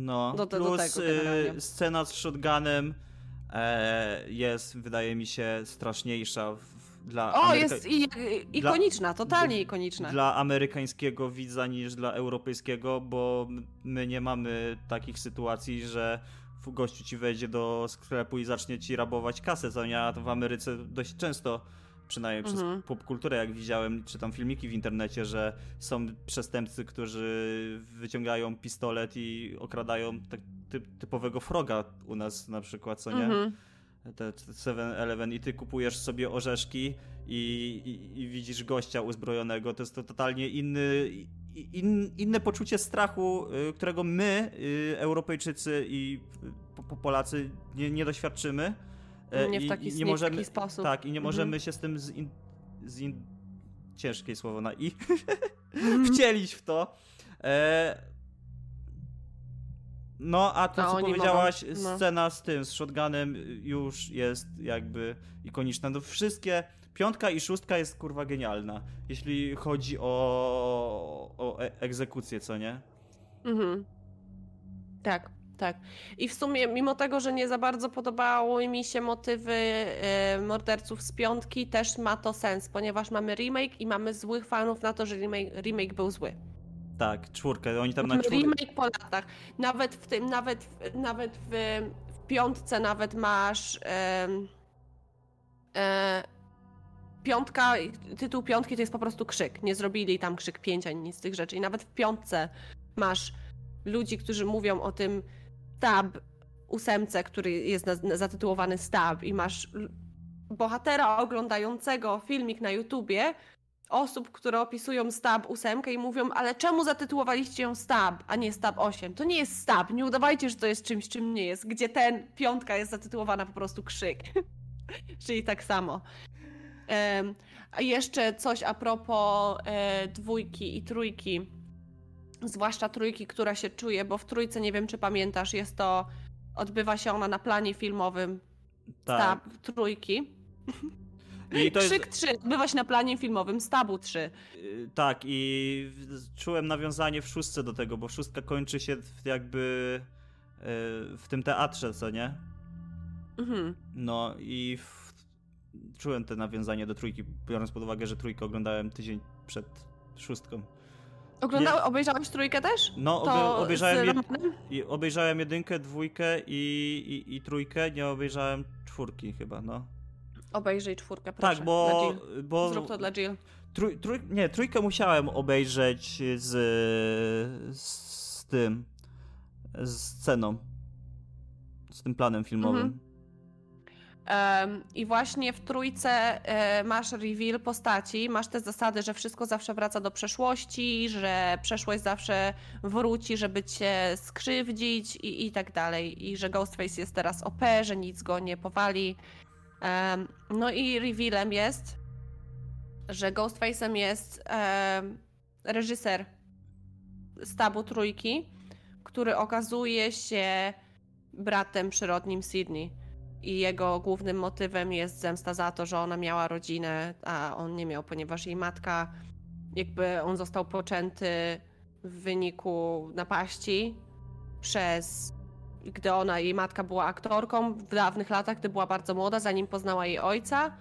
Plus scena z shotgunem jest, wydaje mi się, straszniejsza jest ikoniczna, totalnie ikoniczna. Dla amerykańskiego widza niż dla europejskiego, bo my nie mamy takich sytuacji, że gościu ci wejdzie do sklepu i zacznie ci rabować kasę, co ja w Ameryce dość często, przynajmniej przez popkulturę, jak widziałem, czy tam filmiki w internecie, że są przestępcy, którzy wyciągają pistolet i okradają typowego froga u nas na przykład, co nie? Te 7-Eleven i ty kupujesz sobie orzeszki i widzisz gościa uzbrojonego, to jest to totalnie inne poczucie strachu, którego my, Europejczycy i Polacy nie doświadczymy. Nie w taki sposób. Tak, i nie możemy się z tym ciężkie słowo na i wcielić w to. No, a to, co powiedziałaś, scena z shotgunem już jest jakby ikoniczna. No, wszystkie, 5 i 6 jest kurwa genialna, jeśli chodzi o egzekucję, co nie? Tak. I w sumie, mimo tego, że nie za bardzo podobały mi się motywy morderców z 5, też ma to sens, ponieważ mamy remake i mamy złych fanów na to, że remake był zły. Tak, 4, oni tam na 4... Remake po latach. Nawet w 5 nawet masz tytuł 5 to jest po prostu krzyk. Nie zrobili tam krzyk 5 ani nic z tych rzeczy. I nawet w 5 masz ludzi, którzy mówią o tym Stab 8, który jest zatytułowany Stab, i masz bohatera oglądającego filmik na YouTubie, osób, które opisują Stab 8 i mówią, ale czemu zatytułowaliście ją Stab, a nie Stab 8? To nie jest Stab, nie udawajcie, że to jest czymś, czym nie jest. Gdzie 5 jest zatytułowana po prostu krzyk. Czyli tak samo. A jeszcze coś a propos 2 i 3. Zwłaszcza 3, która się czuje, bo w 3, nie wiem czy pamiętasz, odbywa się ona na planie filmowym. Tak. Stab 3. I to Krzyk 3 odbywa się na planie filmowym Stabu 3. Tak, i czułem nawiązanie w 6 do tego, bo 6 kończy się jakby w tym teatrze, co nie? No i czułem te nawiązanie do 3, biorąc pod uwagę, że 3 oglądałem tydzień przed 6. Obejrzałeś 3 też? No, obejrzałem 1, 2 i 3, nie obejrzałem 4 chyba, no. Obejrzyj 4, proszę. Tak, bo zrób to dla Jill. 3 musiałem obejrzeć z tym, z sceną, z tym planem filmowym. I właśnie w 3 masz reveal postaci, masz te zasady, że wszystko zawsze wraca do przeszłości, że przeszłość zawsze wróci, żeby cię skrzywdzić i tak dalej. I że Ghostface jest teraz OP, że nic go nie powali. No i revealem jest, że Ghostface'em jest reżyser Stabu 3, który okazuje się bratem przyrodnim Sydney. I jego głównym motywem jest zemsta za to, że ona miała rodzinę, a on nie miał, ponieważ jej matka, jakby on został poczęty w wyniku napaści gdy jej matka była aktorką w dawnych latach, gdy była bardzo młoda, zanim poznała jej ojca.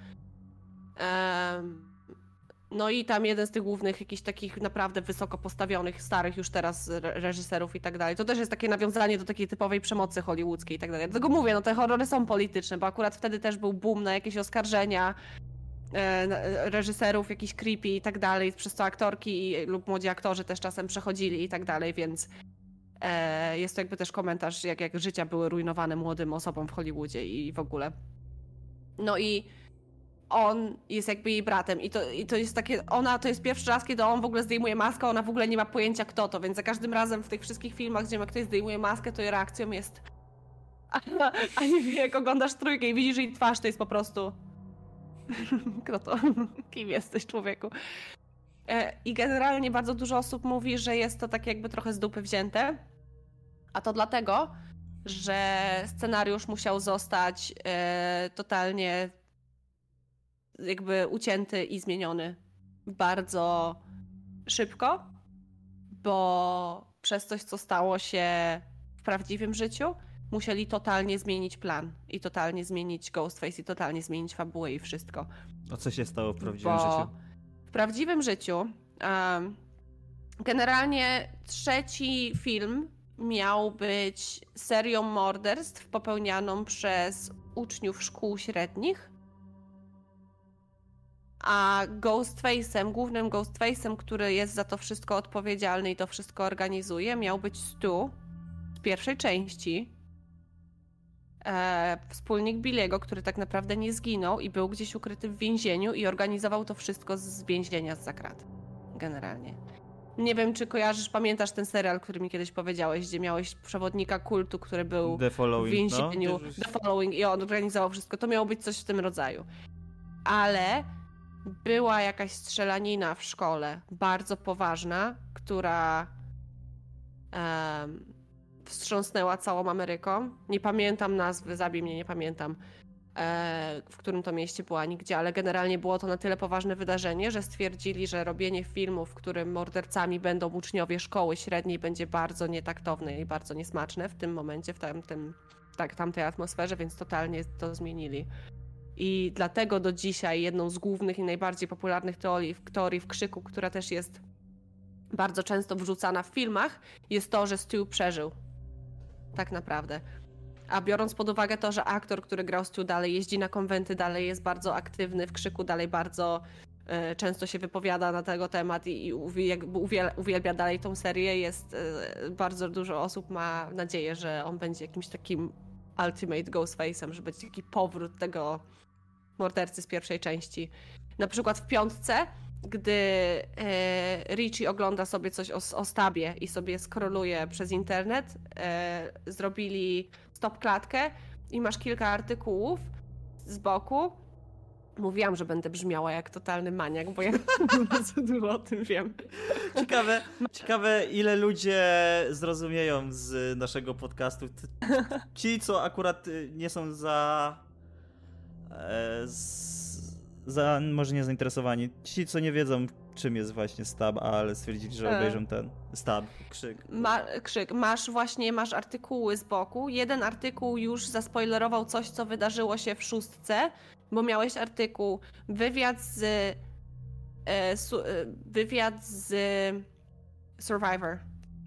No i tam jeden z tych głównych, jakichś takich naprawdę wysoko postawionych, starych już teraz reżyserów i tak dalej. To też jest takie nawiązanie do takiej typowej przemocy hollywoodzkiej i tak dalej. Dlatego mówię, no te horrory są polityczne, bo akurat wtedy też był boom na jakieś oskarżenia reżyserów, jakiś creepy i tak dalej, przez co aktorki lub młodzi aktorzy też czasem przechodzili i tak dalej, więc jest to jakby też komentarz, jak życia były rujnowane młodym osobom w Hollywoodzie i w ogóle. No i on jest jakby jej bratem i to jest takie, to jest pierwszy raz, kiedy on w ogóle zdejmuje maskę, ona w ogóle nie ma pojęcia kto to, więc za każdym razem w tych wszystkich filmach, gdzie ktoś zdejmuje maskę, to jej reakcją jest a nie wie, jak oglądasz 3 i widzisz jej twarz, to jest po prostu kto to? Kim jesteś, człowieku? I generalnie bardzo dużo osób mówi, że jest to tak jakby trochę z dupy wzięte, a to dlatego, że scenariusz musiał zostać totalnie jakby ucięty i zmieniony bardzo szybko, bo przez coś, co stało się w prawdziwym życiu, musieli totalnie zmienić plan i totalnie zmienić Ghostface i totalnie zmienić fabułę i wszystko. A co się stało w prawdziwym życiu? W prawdziwym życiu generalnie 3 film miał być serią morderstw popełnianą przez uczniów szkół średnich, a głównym Ghostface'em, który jest za to wszystko odpowiedzialny i to wszystko organizuje, miał być Stu z pierwszej części. Wspólnik Billiego, który tak naprawdę nie zginął i był gdzieś ukryty w więzieniu i organizował to wszystko z więzienia, zza krat. Generalnie. Nie wiem, czy kojarzysz, pamiętasz ten serial, który mi kiedyś powiedziałeś, gdzie miałeś przewodnika kultu, który był The Following, w więzieniu. no. The Following i on organizował wszystko. To miało być coś w tym rodzaju. Ale była jakaś strzelanina w szkole, bardzo poważna, która wstrząsnęła całą Ameryką. Nie pamiętam nazwy, zabij mnie, nie pamiętam, w którym to mieście była, nigdzie, ale generalnie było to na tyle poważne wydarzenie, że stwierdzili, że robienie filmu, w którym mordercami będą uczniowie szkoły średniej, będzie bardzo nietaktowne i bardzo niesmaczne w tym momencie, w tamtej atmosferze, więc totalnie to zmienili. I dlatego do dzisiaj jedną z głównych i najbardziej popularnych teorii w krzyku, która też jest bardzo często wrzucana w filmach, jest to, że Stu przeżył. Tak naprawdę. A biorąc pod uwagę to, że aktor, który grał Stu, dalej jeździ na konwenty, dalej jest bardzo aktywny w krzyku, dalej bardzo często się wypowiada na tego temat i uwielbia dalej tą serię, bardzo dużo osób ma nadzieję, że on będzie jakimś takim ultimate Ghostface'em, że będzie taki powrót tego mordercy z pierwszej części. Na przykład w 5, gdy Richie ogląda sobie coś o Stabie i sobie scrolluje przez internet, zrobili stop klatkę i masz kilka artykułów z boku. Mówiłam, że będę brzmiała jak totalny maniak, bo ja bardzo dużo o tym wiem. Ciekawe, ile ludzie zrozumieją z naszego podcastu. Ci, co akurat nie są może nie zainteresowani. Ci, co nie wiedzą, czym jest właśnie Stab, ale stwierdzili, że obejrzą ten Stab, krzyk. Krzyk. Masz artykuły z boku. Jeden artykuł już zaspoilerował coś, co wydarzyło się w 6, bo miałeś artykuł wywiad z Survivor.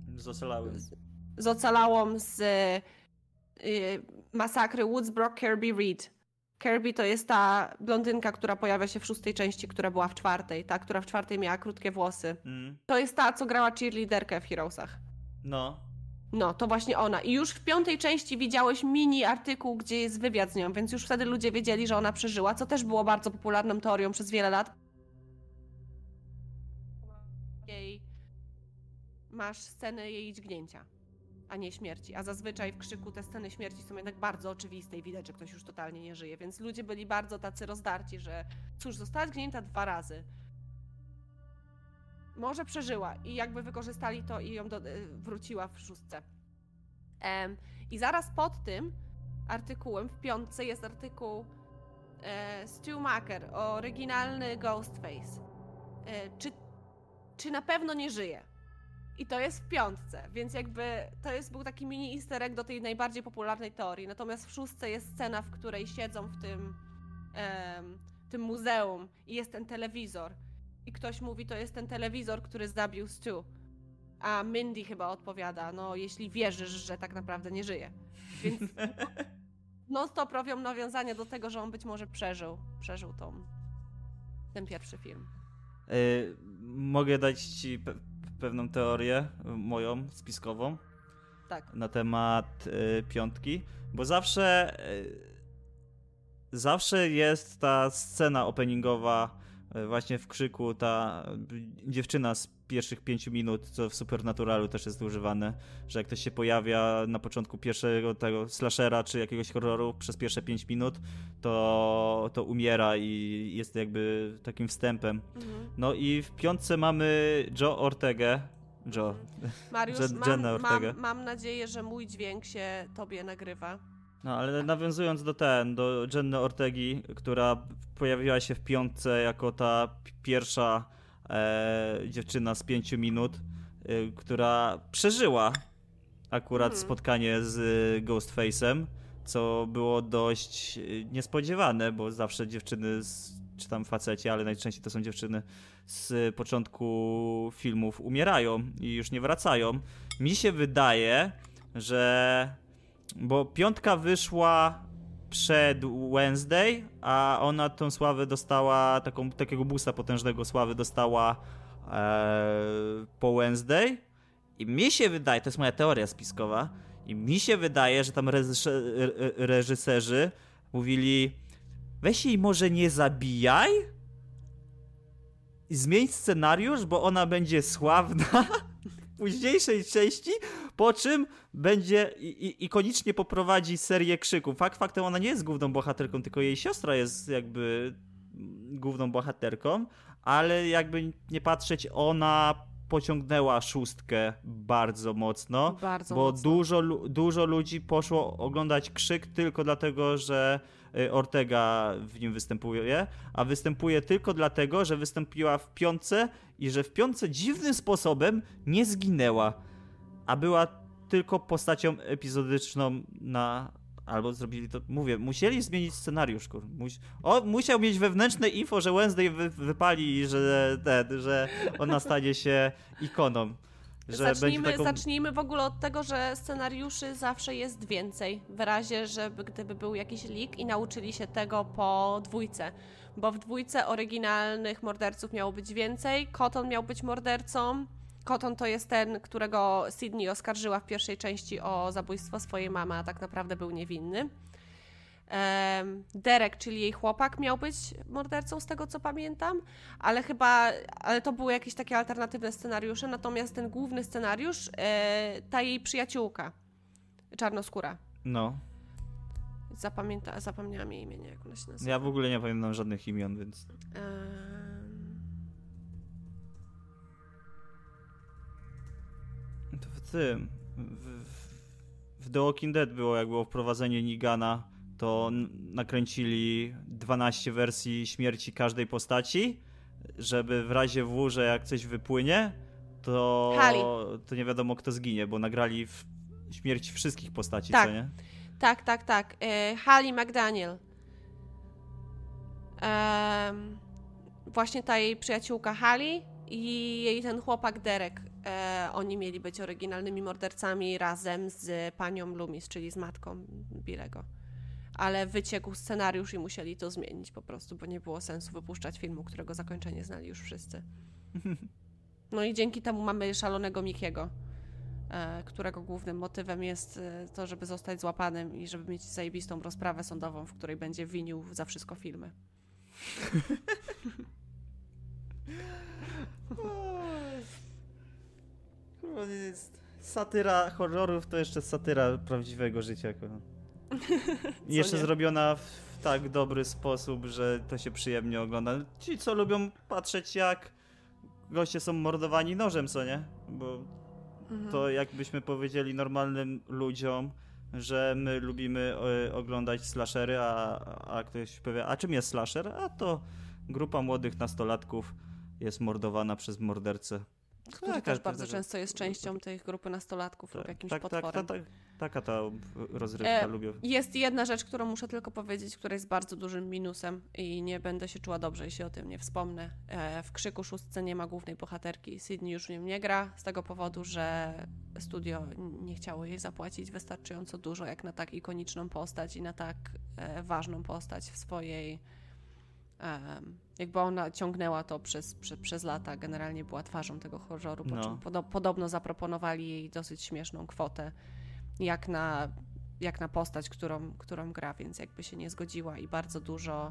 Z ocalałą z masakry Woodsboro Kirby Reed. Kirby to jest ta blondynka, która pojawia się w 6 części, która była w 4. Ta, która w 4 miała krótkie włosy. To jest ta, co grała cheerleaderkę w Heroesach. No, to właśnie ona. I już w 5 części widziałeś mini artykuł, gdzie jest wywiad z nią, więc już wtedy ludzie wiedzieli, że ona przeżyła, co też było bardzo popularną teorią przez wiele lat. Masz scenę jej dźgnięcia, a nie śmierci. A zazwyczaj w krzyku te sceny śmierci są jednak bardzo oczywiste i widać, że ktoś już totalnie nie żyje, więc ludzie byli bardzo tacy rozdarci, że cóż, została dźgnięta 2 razy. Może przeżyła i jakby wykorzystali to i ją wróciła w 6. I zaraz pod tym artykułem w 5 jest artykuł Stu Macher, oryginalny Ghostface. Czy na pewno nie żyje? I to jest w 5, więc jakby był taki mini easter egg do tej najbardziej popularnej teorii. Natomiast w 6 jest scena, w której siedzą w tym muzeum i jest ten telewizor. I ktoś mówi, to jest ten telewizor, który zabił Stu. A Mindy chyba odpowiada, no jeśli wierzysz, że tak naprawdę nie żyje. Więc non-stop robią nawiązania do tego, że on być może przeżył ten pierwszy film. Mogę dać ci pewną teorię, moją, spiskową, tak, na temat 5, bo zawsze jest ta scena openingowa właśnie w krzyku, ta dziewczyna z pierwszych 5 minut, co w Supernaturalu też jest używane, że jak ktoś się pojawia na początku pierwszego tego slashera czy jakiegoś horroru przez pierwsze 5 minut, to umiera i jest jakby takim wstępem. No i w 5 mamy Joe Ortegę. Mariusz, mam nadzieję, że mój dźwięk się tobie nagrywa. No, ale nawiązując do Jenny Ortegi, która pojawiła się w 5 jako ta pierwsza dziewczyna z 5 minut, która przeżyła akurat spotkanie z Ghostface'em, co było dość niespodziewane, bo zawsze dziewczyny, czy tam faceci, ale najczęściej to są dziewczyny z początku filmów umierają i już nie wracają. Mi się wydaje, że... Bo 5 wyszła przed Wednesday, a ona tą sławę dostała, takiego boosta potężnego sławy dostała po Wednesday. I mi się wydaje, to jest moja teoria spiskowa, i mi się wydaje, że tam reżyserzy mówili, weź jej może nie zabijaj, zmień scenariusz, bo ona będzie sławna w późniejszej części, po czym będzie ikonicznie poprowadzi serię Krzyków. Faktem ona nie jest główną bohaterką, tylko jej siostra jest jakby główną bohaterką, ale jakby nie patrzeć, ona pociągnęła szóstkę bardzo mocno, bo dużo ludzi poszło oglądać Krzyk tylko dlatego, że Ortega w nim występuje, a występuje tylko dlatego, że wystąpiła w piątce i że w piątce dziwnym sposobem nie zginęła, a była tylko postacią epizodyczną albo zrobili to, mówię, musieli zmienić scenariusz, musiał mieć wewnętrzne info, że Wednesday wypali, że ona stanie się ikoną. Zacznijmy w ogóle od tego, że scenariuszy zawsze jest więcej, w razie, żeby gdyby był jakiś leak i nauczyli się tego po dwójce, bo w dwójce oryginalnych morderców miało być więcej, Cotton miał być mordercą. Cotton to jest ten, którego Sydney oskarżyła w pierwszej części o zabójstwo swojej mamy, a tak naprawdę był niewinny. Derek, czyli jej chłopak, miał być mordercą, z tego co pamiętam, ale to były jakieś takie alternatywne scenariusze, natomiast ten główny scenariusz, ta jej przyjaciółka, czarnoskóra. No. Zapomniałam jej imienia, jak ona się nazywa. Ja w ogóle nie pamiętam żadnych imion, więc... To w tym... W The Walking Dead było, jak było wprowadzenie Negana, to nakręcili 12 wersji śmierci każdej postaci, żeby w razie W, że jak coś wypłynie, to nie wiadomo kto zginie, bo nagrali śmierć wszystkich postaci, tak. Co nie? Tak. Hallie McDaniel. Właśnie ta jej przyjaciółka Hallie i jej ten chłopak Derek. Oni mieli być oryginalnymi mordercami razem z panią Loomis, czyli z matką Billego. Ale wyciekł scenariusz i musieli to zmienić po prostu, bo nie było sensu wypuszczać filmu, którego zakończenie znali już wszyscy. No i dzięki temu mamy szalonego Mickiego, którego głównym motywem jest to, żeby zostać złapanym i żeby mieć zajebistą rozprawę sądową, w której będzie winił za wszystko filmy. Satyra horrorów to jeszcze satyra prawdziwego życia. I jeszcze zrobiona w tak dobry sposób, że to się przyjemnie ogląda. Ci, co lubią patrzeć, jak goście są mordowani nożem, co nie? Bo to jakbyśmy powiedzieli normalnym ludziom, że my lubimy oglądać slashery, a ktoś powie, a czym jest slasher? A to grupa młodych nastolatków jest mordowana przez mordercę. Który też bardzo często jest częścią tej grupy nastolatków lub jakimś potworem. Taka ta rozrywka lubię. Jest jedna rzecz, którą muszę tylko powiedzieć, która jest bardzo dużym minusem i nie będę się czuła dobrze, jeśli o tym nie wspomnę. W Krzyku 6 nie ma głównej bohaterki. Sydney już w nim nie gra z tego powodu, że studio nie chciało jej zapłacić wystarczająco dużo jak na tak ikoniczną postać i na tak ważną postać w swojej... jakby ona ciągnęła to przez lata, generalnie była twarzą tego horroru, po czym podobno zaproponowali jej dosyć śmieszną kwotę jak na postać, którą gra, więc jakby się nie zgodziła i bardzo dużo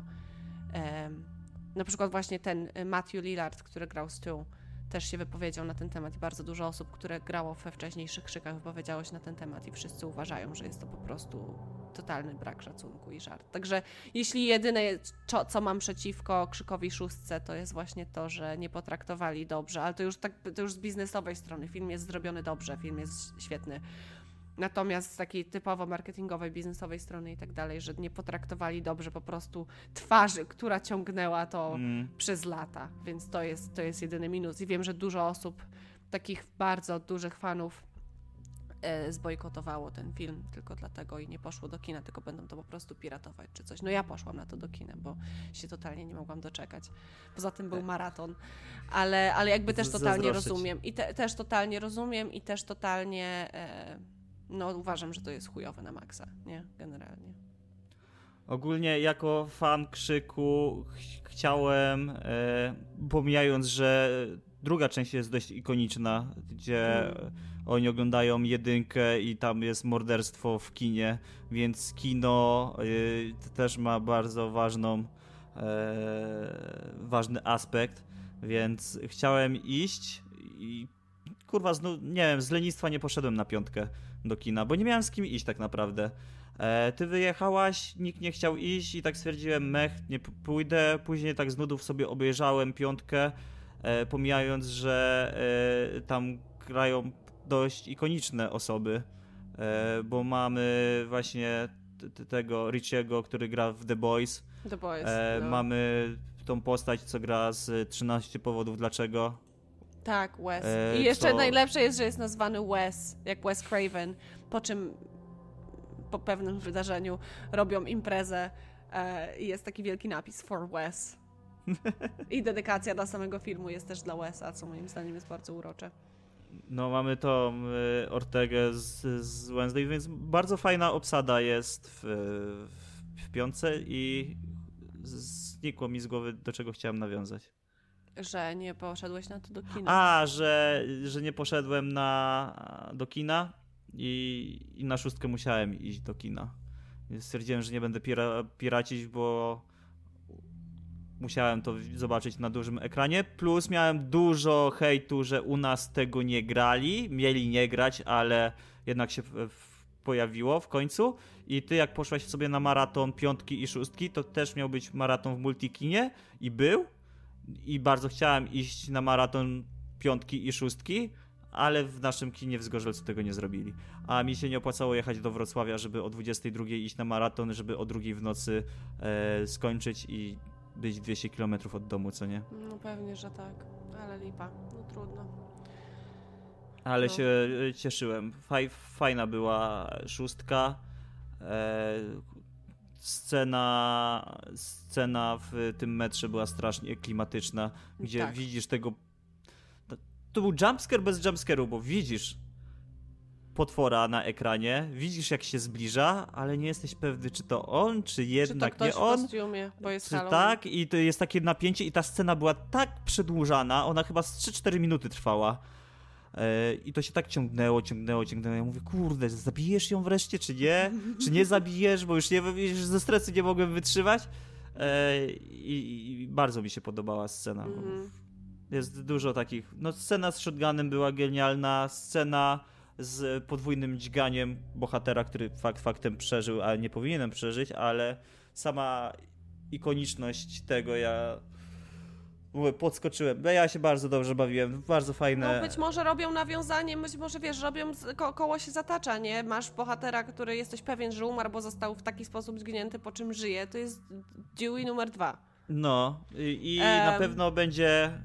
na przykład właśnie ten Matthew Lillard, który grał Stu, też się wypowiedział na ten temat i bardzo dużo osób, które grało we wcześniejszych Krzykach, wypowiedziało się na ten temat i wszyscy uważają, że jest to po prostu totalny brak szacunku i żart. Także jeśli jedyne, co mam przeciwko Krzykowi 6, to jest właśnie to, że nie potraktowali dobrze, ale to już z biznesowej strony. Film jest zrobiony dobrze, film jest świetny. Natomiast z takiej typowo marketingowej, biznesowej strony i tak dalej, że nie potraktowali dobrze po prostu twarzy, która ciągnęła to przez lata. Więc to jest jedyny minus. I wiem, że dużo osób, takich bardzo dużych fanów zbojkotowało ten film tylko dlatego i nie poszło do kina, tylko będą to po prostu piratować czy coś. No ja poszłam na to do kina, bo się totalnie nie mogłam doczekać. Poza tym był maraton. Ale jakby też totalnie rozumiem. Też totalnie rozumiem i też totalnie... uważam, że to jest chujowe na maksa, nie? Generalnie. Ogólnie jako fan Krzyku chciałem, pomijając, że druga część jest dość ikoniczna, gdzie oni oglądają jedynkę i tam jest morderstwo w kinie, więc kino też ma bardzo ważny aspekt, Więc chciałem iść i kurwa, nie wiem, z lenistwa nie poszedłem na 5 do kina, bo nie miałem z kim iść tak naprawdę. Ty wyjechałaś, nikt nie chciał iść i tak stwierdziłem, nie pójdę. Później tak z nudów sobie obejrzałem 5, pomijając, że tam grają dość ikoniczne osoby, bo mamy właśnie tego Richiego, który gra w The Boys. The Boys, no. Mamy tą postać, co gra z 13 powodów dlaczego. Tak, Wes. I jeszcze najlepsze jest, że jest nazwany Wes, jak Wes Craven, po czym po pewnym wydarzeniu robią imprezę i jest taki wielki napis For Wes. I dedykacja dla samego filmu jest też dla Wesa, co moim zdaniem jest bardzo urocze. No mamy tą Ortegę z Wednesday, więc bardzo fajna obsada jest w 5 i znikło mi z głowy, do czego chciałem nawiązać. Że nie poszedłeś na to do kina. Że nie poszedłem do kina i na 6 musiałem iść do kina. Stwierdziłem, że nie będę piracić, bo musiałem to zobaczyć na dużym ekranie. Plus miałem dużo hejtu, że u nas tego nie grali. Mieli nie grać, ale jednak się pojawiło w końcu. I ty jak poszłaś sobie na maraton 5 i 6, to też miał być maraton w Multikinie i był. I bardzo chciałem iść na maraton 5 i 6, ale w naszym kinie w Zgorzelcu tego nie zrobili. A mi się nie opłacało jechać do Wrocławia, żeby o 22 iść na maraton, żeby o 2 w nocy skończyć i być 200 km od domu, co nie? No pewnie, że tak, ale lipa, no trudno. Ale się cieszyłem. Fajna była 6. Scena w tym metrze była strasznie klimatyczna, gdzie tak. widzisz tego... To był jumpscare bez jumpscare'u, bo widzisz potwora na ekranie, widzisz jak się zbliża, ale nie jesteś pewny, czy to on, czy jednak czy to ktoś nie on. w kostiumie, bo jest czy Halloween. tak, i to jest takie napięcie i ta scena była tak przedłużana, ona chyba z 3-4 minuty trwała. I to się tak ciągnęło. Ja mówię, kurde, zabijesz ją wreszcie, czy nie? Czy nie zabijesz, bo już ze stresu nie mogłem wytrzymać. I bardzo mi się podobała scena. Jest dużo takich... No scena z shotgunem była genialna, scena z podwójnym dźganiem bohatera, który faktem przeżył, a nie powinienem przeżyć, ale sama ikoniczność tego, podskoczyłem. Ja się bardzo dobrze bawiłem, bardzo fajne. No być może robią nawiązanie, być może wiesz, robią koło się zatacza, nie? Masz bohatera, który jesteś pewien, że umarł, bo został w taki sposób zgnięty, po czym żyje. To jest Dewey numer 2. No i na pewno będzie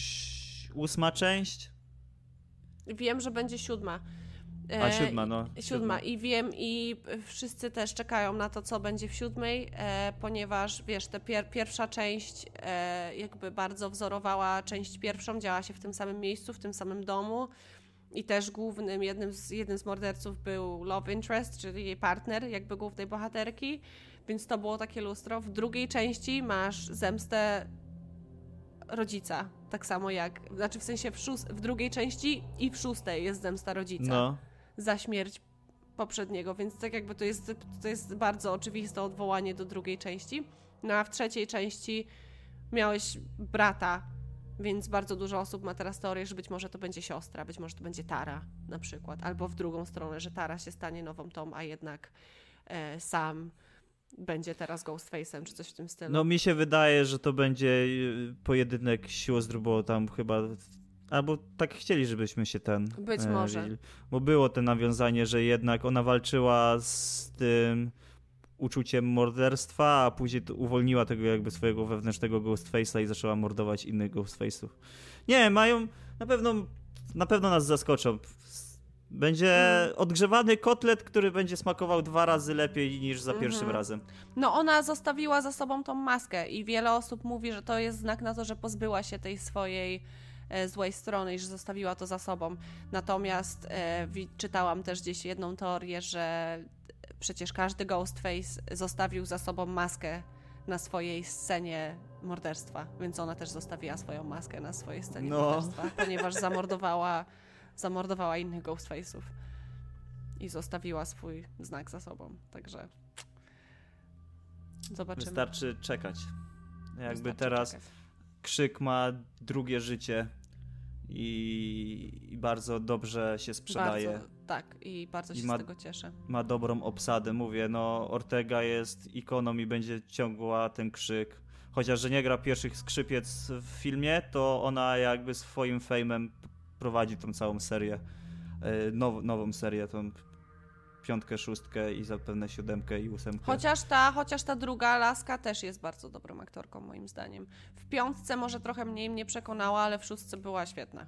8 część. Wiem, że będzie 7. A 7, no. 7. I wiem, i wszyscy też czekają na to, co będzie w 7, ponieważ wiesz, ta pierwsza część jakby bardzo wzorowała część pierwszą, działa się w tym samym miejscu, w tym samym domu i też jednym z morderców był love interest, czyli jej partner jakby głównej bohaterki, więc to było takie lustro. W drugiej części masz zemstę rodzica, tak samo jak, znaczy w sensie w drugiej części i w 6 jest zemsta rodzica. No. Za śmierć poprzedniego, więc tak jakby to jest bardzo oczywiste odwołanie do drugiej części. No a w trzeciej części miałeś brata, więc bardzo dużo osób ma teraz teorię, że być może to będzie siostra, być może to będzie Tara na przykład, albo w drugą stronę, że Tara się stanie nową Tom, a jednak Sam będzie teraz Ghostface'em, czy coś w tym stylu. No mi się wydaje, że to będzie pojedynek sióstr, bo tam chyba... Albo tak chcieli, żebyśmy się Być może. Bo było to nawiązanie, że jednak ona walczyła z tym uczuciem morderstwa, a później uwolniła tego jakby swojego wewnętrznego Ghostface'a i zaczęła mordować innych Ghostface'ów. Nie, mają... Na pewno nas zaskoczą. Będzie odgrzewany kotlet, który będzie smakował 2 razy lepiej niż za pierwszym razem. No ona zostawiła za sobą tą maskę i wiele osób mówi, że to jest znak na to, że pozbyła się tej swojej złej strony i że zostawiła to za sobą. Natomiast czytałam też gdzieś jedną teorię, że przecież każdy Ghostface zostawił za sobą maskę na swojej scenie morderstwa, więc ona też zostawiła swoją maskę na swojej scenie morderstwa, ponieważ zamordowała innych Ghostface'ów i zostawiła swój znak za sobą. Także zobaczymy. Wystarczy czekać. Jakby Wystarczy teraz... czekać. Krzyk ma drugie życie i bardzo dobrze się sprzedaje. Bardzo, tak, i bardzo się z tego cieszę. Ma dobrą obsadę, mówię, no Ortega jest ikoną i będzie ciągła ten Krzyk. Chociaż, że nie gra pierwszych skrzypiec w filmie, to ona jakby swoim fejmem prowadzi tą całą serię, nową serię, tą 5., 6. i zapewne 7. i 8. Chociaż ta druga laska też jest bardzo dobrą aktorką, moim zdaniem. W 5. może trochę mniej mnie przekonała, ale w 6. była świetna.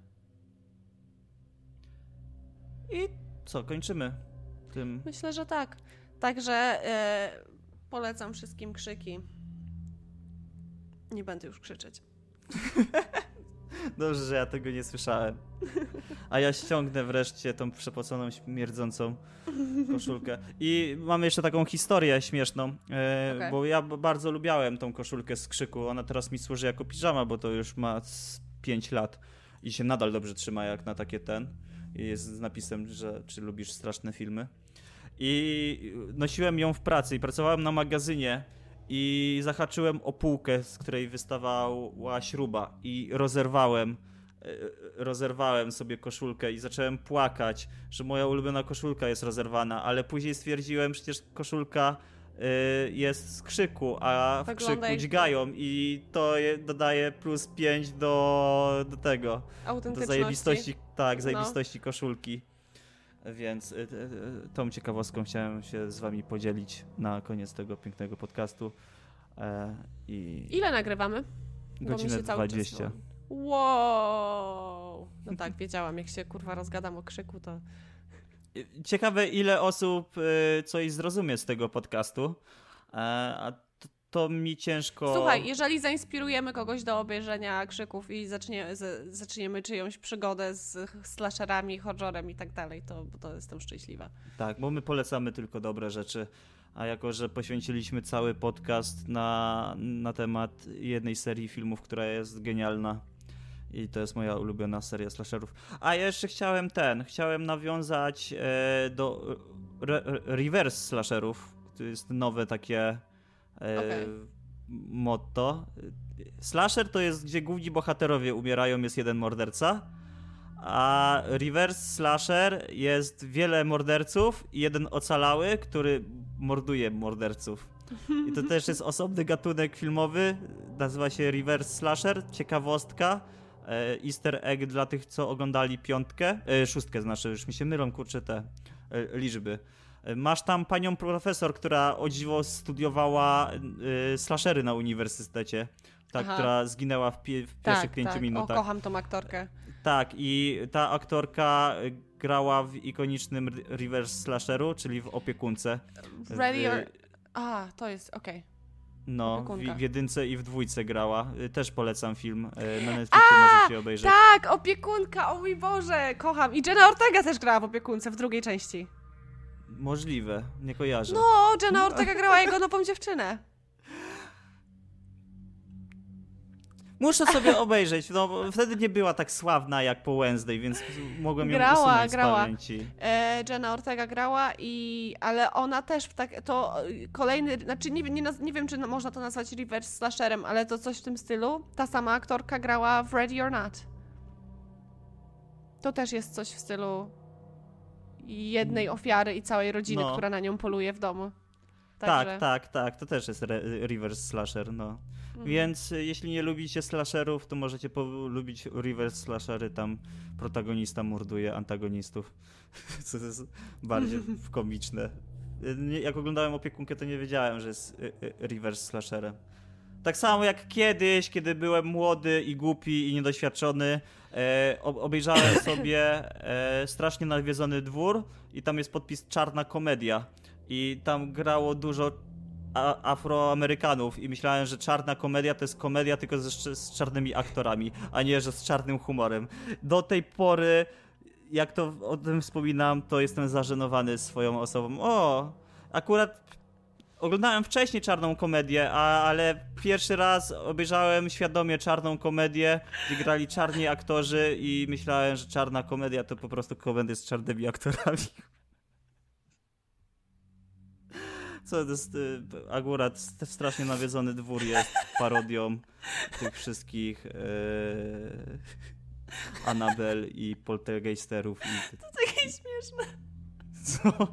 I co, kończymy tym? Myślę, że tak. Także polecam wszystkim Krzyki. Nie będę już krzyczeć. Dobrze, że ja tego nie słyszałem. A ja ściągnę wreszcie tą przepoconą, śmierdzącą koszulkę. I mamy jeszcze taką historię śmieszną, bo ja bardzo lubiałem tą koszulkę z Krzyku. Ona teraz mi służy jako piżama, bo to już ma 5 lat i się nadal dobrze trzyma jak na takie I jest z napisem, że czy lubisz straszne filmy. I nosiłem ją w pracy i pracowałem na magazynie i zahaczyłem o półkę, z której wystawała śruba i rozerwałem sobie koszulkę i zacząłem płakać, że moja ulubiona koszulka jest rozerwana, ale później stwierdziłem, przecież koszulka jest z Krzyku, a w Krzyku dźgają i to dodaje plus 5 do tego, do zajebistości, zajebistości koszulki. Więc tą ciekawostką chciałem się z wami podzielić na koniec tego pięknego podcastu. Ile nagrywamy? Godzinę 20. Wow! No tak, wiedziałam, jak się kurwa rozgadam o Krzyku, to... Ciekawe, ile osób coś zrozumie z tego podcastu. A to mi ciężko... Słuchaj, jeżeli zainspirujemy kogoś do obejrzenia Krzyków i zaczniemy czyjąś przygodę z slasherami, horrorem i tak dalej, to jestem szczęśliwa. Tak, bo my polecamy tylko dobre rzeczy, a jako, że poświęciliśmy cały podcast na temat jednej serii filmów, która jest genialna i to jest moja ulubiona seria slasherów. A ja jeszcze chciałem nawiązać do reverse slasherów, to jest nowe takie... motto. Slasher to jest, gdzie główni bohaterowie umierają, jest jeden morderca, a reverse slasher jest wiele morderców i jeden ocalały, który morduje morderców. I to też jest osobny gatunek filmowy, nazywa się reverse slasher. Ciekawostka, easter egg dla tych, co oglądali 5, 6 znaczy, już mi się mylą, kurczę, te liczby. Masz tam panią profesor, która o dziwo studiowała slashery na uniwersytecie, która zginęła w pierwszych 5 minutach. Kocham tą aktorkę. Tak, i ta aktorka grała w ikonicznym reverse slasheru, czyli w Opiekunce. To jest, okej. No, w 1 i w 2 grała. Też polecam film, na Netflixie możecie obejrzeć. Tak, Opiekunka, o mój Boże, kocham. I Jenna Ortega też grała w Opiekunce w 2 części. Możliwe, nie kojarzę. No, Jenna Ortega grała jego nową dziewczynę. Muszę sobie obejrzeć, no bo wtedy nie była tak sławna jak po Wednesday, więc mogłem ją usunąć z pamięci. Jenna Ortega grała, ale ona też to kolejny, znaczy nie wiem, czy można to nazwać reverse slasherem, ale to coś w tym stylu. Ta sama aktorka grała w Ready or Not. To też jest coś w stylu jednej ofiary i całej rodziny, która na nią poluje w domu. Także... Tak, to też jest reverse slasher, no. Więc jeśli nie lubicie slasherów, to możecie lubić reverse slashery, tam protagonista morduje antagonistów, co jest bardziej komiczne. Jak oglądałem Opiekunkę, to nie wiedziałem, że jest reverse slasherem. Tak samo jak kiedyś, kiedy byłem młody i głupi i niedoświadczony, obejrzałem sobie Strasznie nawiedzony dwór i tam jest podpis Czarna komedia i tam grało dużo Afroamerykanów i myślałem, że czarna komedia to jest komedia tylko z czarnymi aktorami, a nie, że z czarnym humorem. Do tej pory, jak to o tym wspominam, to jestem zażenowany swoją osobą. Akurat oglądałem wcześniej czarną komedię, ale pierwszy raz obejrzałem świadomie czarną komedię, gdzie grali czarni aktorzy i myślałem, że czarna komedia to po prostu komedia z czarnymi aktorami. Co to jest, akurat strasznie nawiedzony dwór jest parodią tych wszystkich Annabel i poltergeisterów. To takie śmieszne. Co?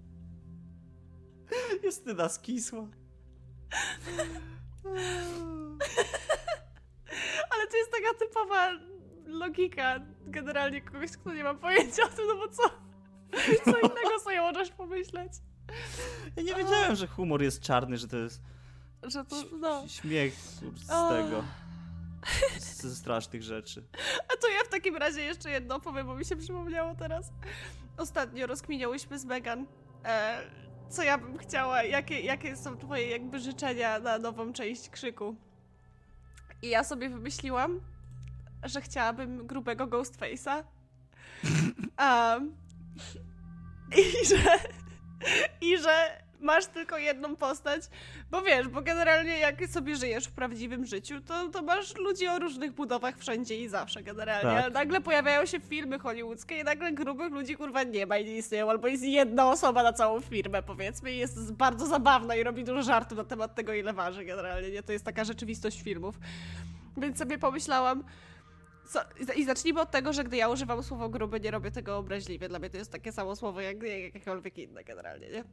Justyna skisła. Ale to jest taka typowa logika generalnie kogoś, kto nie ma pojęcia o tym, no bo co innego sobie możesz pomyśleć. Ja nie wiedziałem, że humor jest czarny, że to jest Że to, no. śmiech z tego. Ze strasznych rzeczy. A to ja w takim razie jeszcze jedno powiem, bo mi się przypomniało teraz. Ostatnio rozkminiałyśmy z Megan, co ja bym chciała, jakie są twoje jakby życzenia na nową część Krzyku. I ja sobie wymyśliłam, że chciałabym grubego Ghostface'a. I że masz tylko jedną postać, bo wiesz, bo generalnie jak sobie żyjesz w prawdziwym życiu, to masz ludzi o różnych budowach wszędzie i zawsze generalnie. Tak. Ale nagle pojawiają się filmy hollywoodzkie i nagle grubych ludzi kurwa nie ma i nie istnieją, albo jest jedna osoba na całą firmę, powiedzmy, i jest bardzo zabawna i robi dużo żartów na temat tego, ile waży generalnie, nie? To jest taka rzeczywistość filmów. Więc sobie pomyślałam, i zacznijmy od tego, że gdy ja używam słowa gruby, nie robię tego obraźliwie. Dla mnie to jest takie samo słowo jak jakiekolwiek inne generalnie, nie?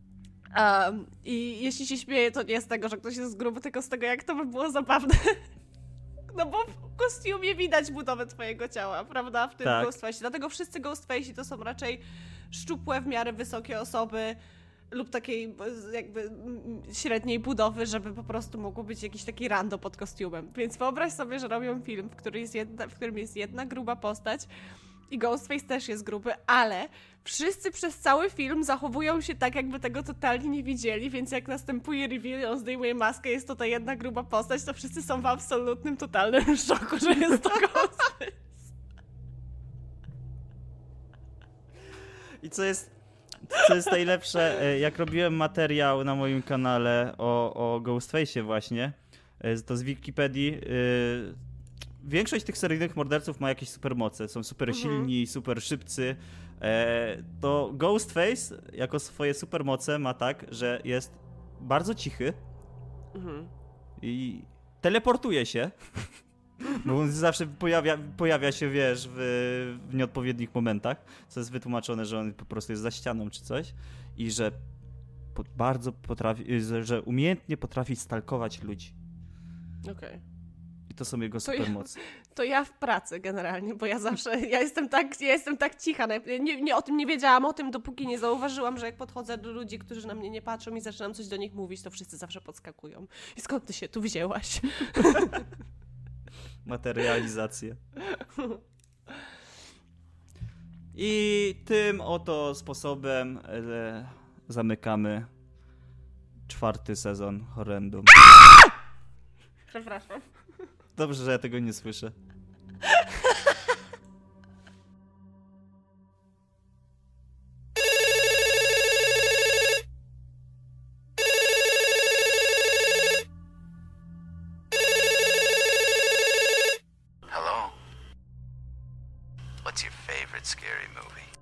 I jeśli się śmieję, to nie z tego, że ktoś jest gruby, tylko z tego, jak to by było zabawne. No bo w kostiumie widać budowę twojego ciała, prawda? W tym Tak. Ghostface. Dlatego wszyscy Ghostface'i to są raczej szczupłe, w miarę wysokie osoby lub takiej jakby średniej budowy, żeby po prostu mógł być jakiś taki rando pod kostiumem. Więc wyobraź sobie, że robią film, w którym jest jedna gruba postać i Ghostface też jest gruby, ale wszyscy przez cały film zachowują się tak, jakby tego totalnie nie widzieli, więc jak następuje reveal, on zdejmuje maskę, jest to ta jedna gruba postać, to wszyscy są w absolutnym, totalnym szoku, że jest to Ghostface. I co jest najlepsze, jak robiłem materiał na moim kanale o Ghostface'ie właśnie, to z Wikipedii, większość tych seryjnych morderców ma jakieś supermoce, są super silni, super szybcy. To Ghostface jako swoje supermoce ma tak, że jest bardzo cichy i teleportuje się, bo on zawsze pojawia się, wiesz, w nieodpowiednich momentach, co jest wytłumaczone, że on po prostu jest za ścianą czy coś i że bardzo potrafi, że umiejętnie potrafi stalkować ludzi. Okej. I to są jego supermoce. To ja w pracy generalnie, bo ja zawsze, ja jestem tak cicha. Nie, o tym nie wiedziałam, o tym dopóki nie zauważyłam, że jak podchodzę do ludzi, którzy na mnie nie patrzą i zaczynam coś do nich mówić, to wszyscy zawsze podskakują. I skąd ty się tu wzięłaś? Materializację. I tym oto sposobem zamykamy 4. sezon Horrendum. Przepraszam. Dobrze, że ja tego nie słyszę. Hello? What's your favorite scary movie?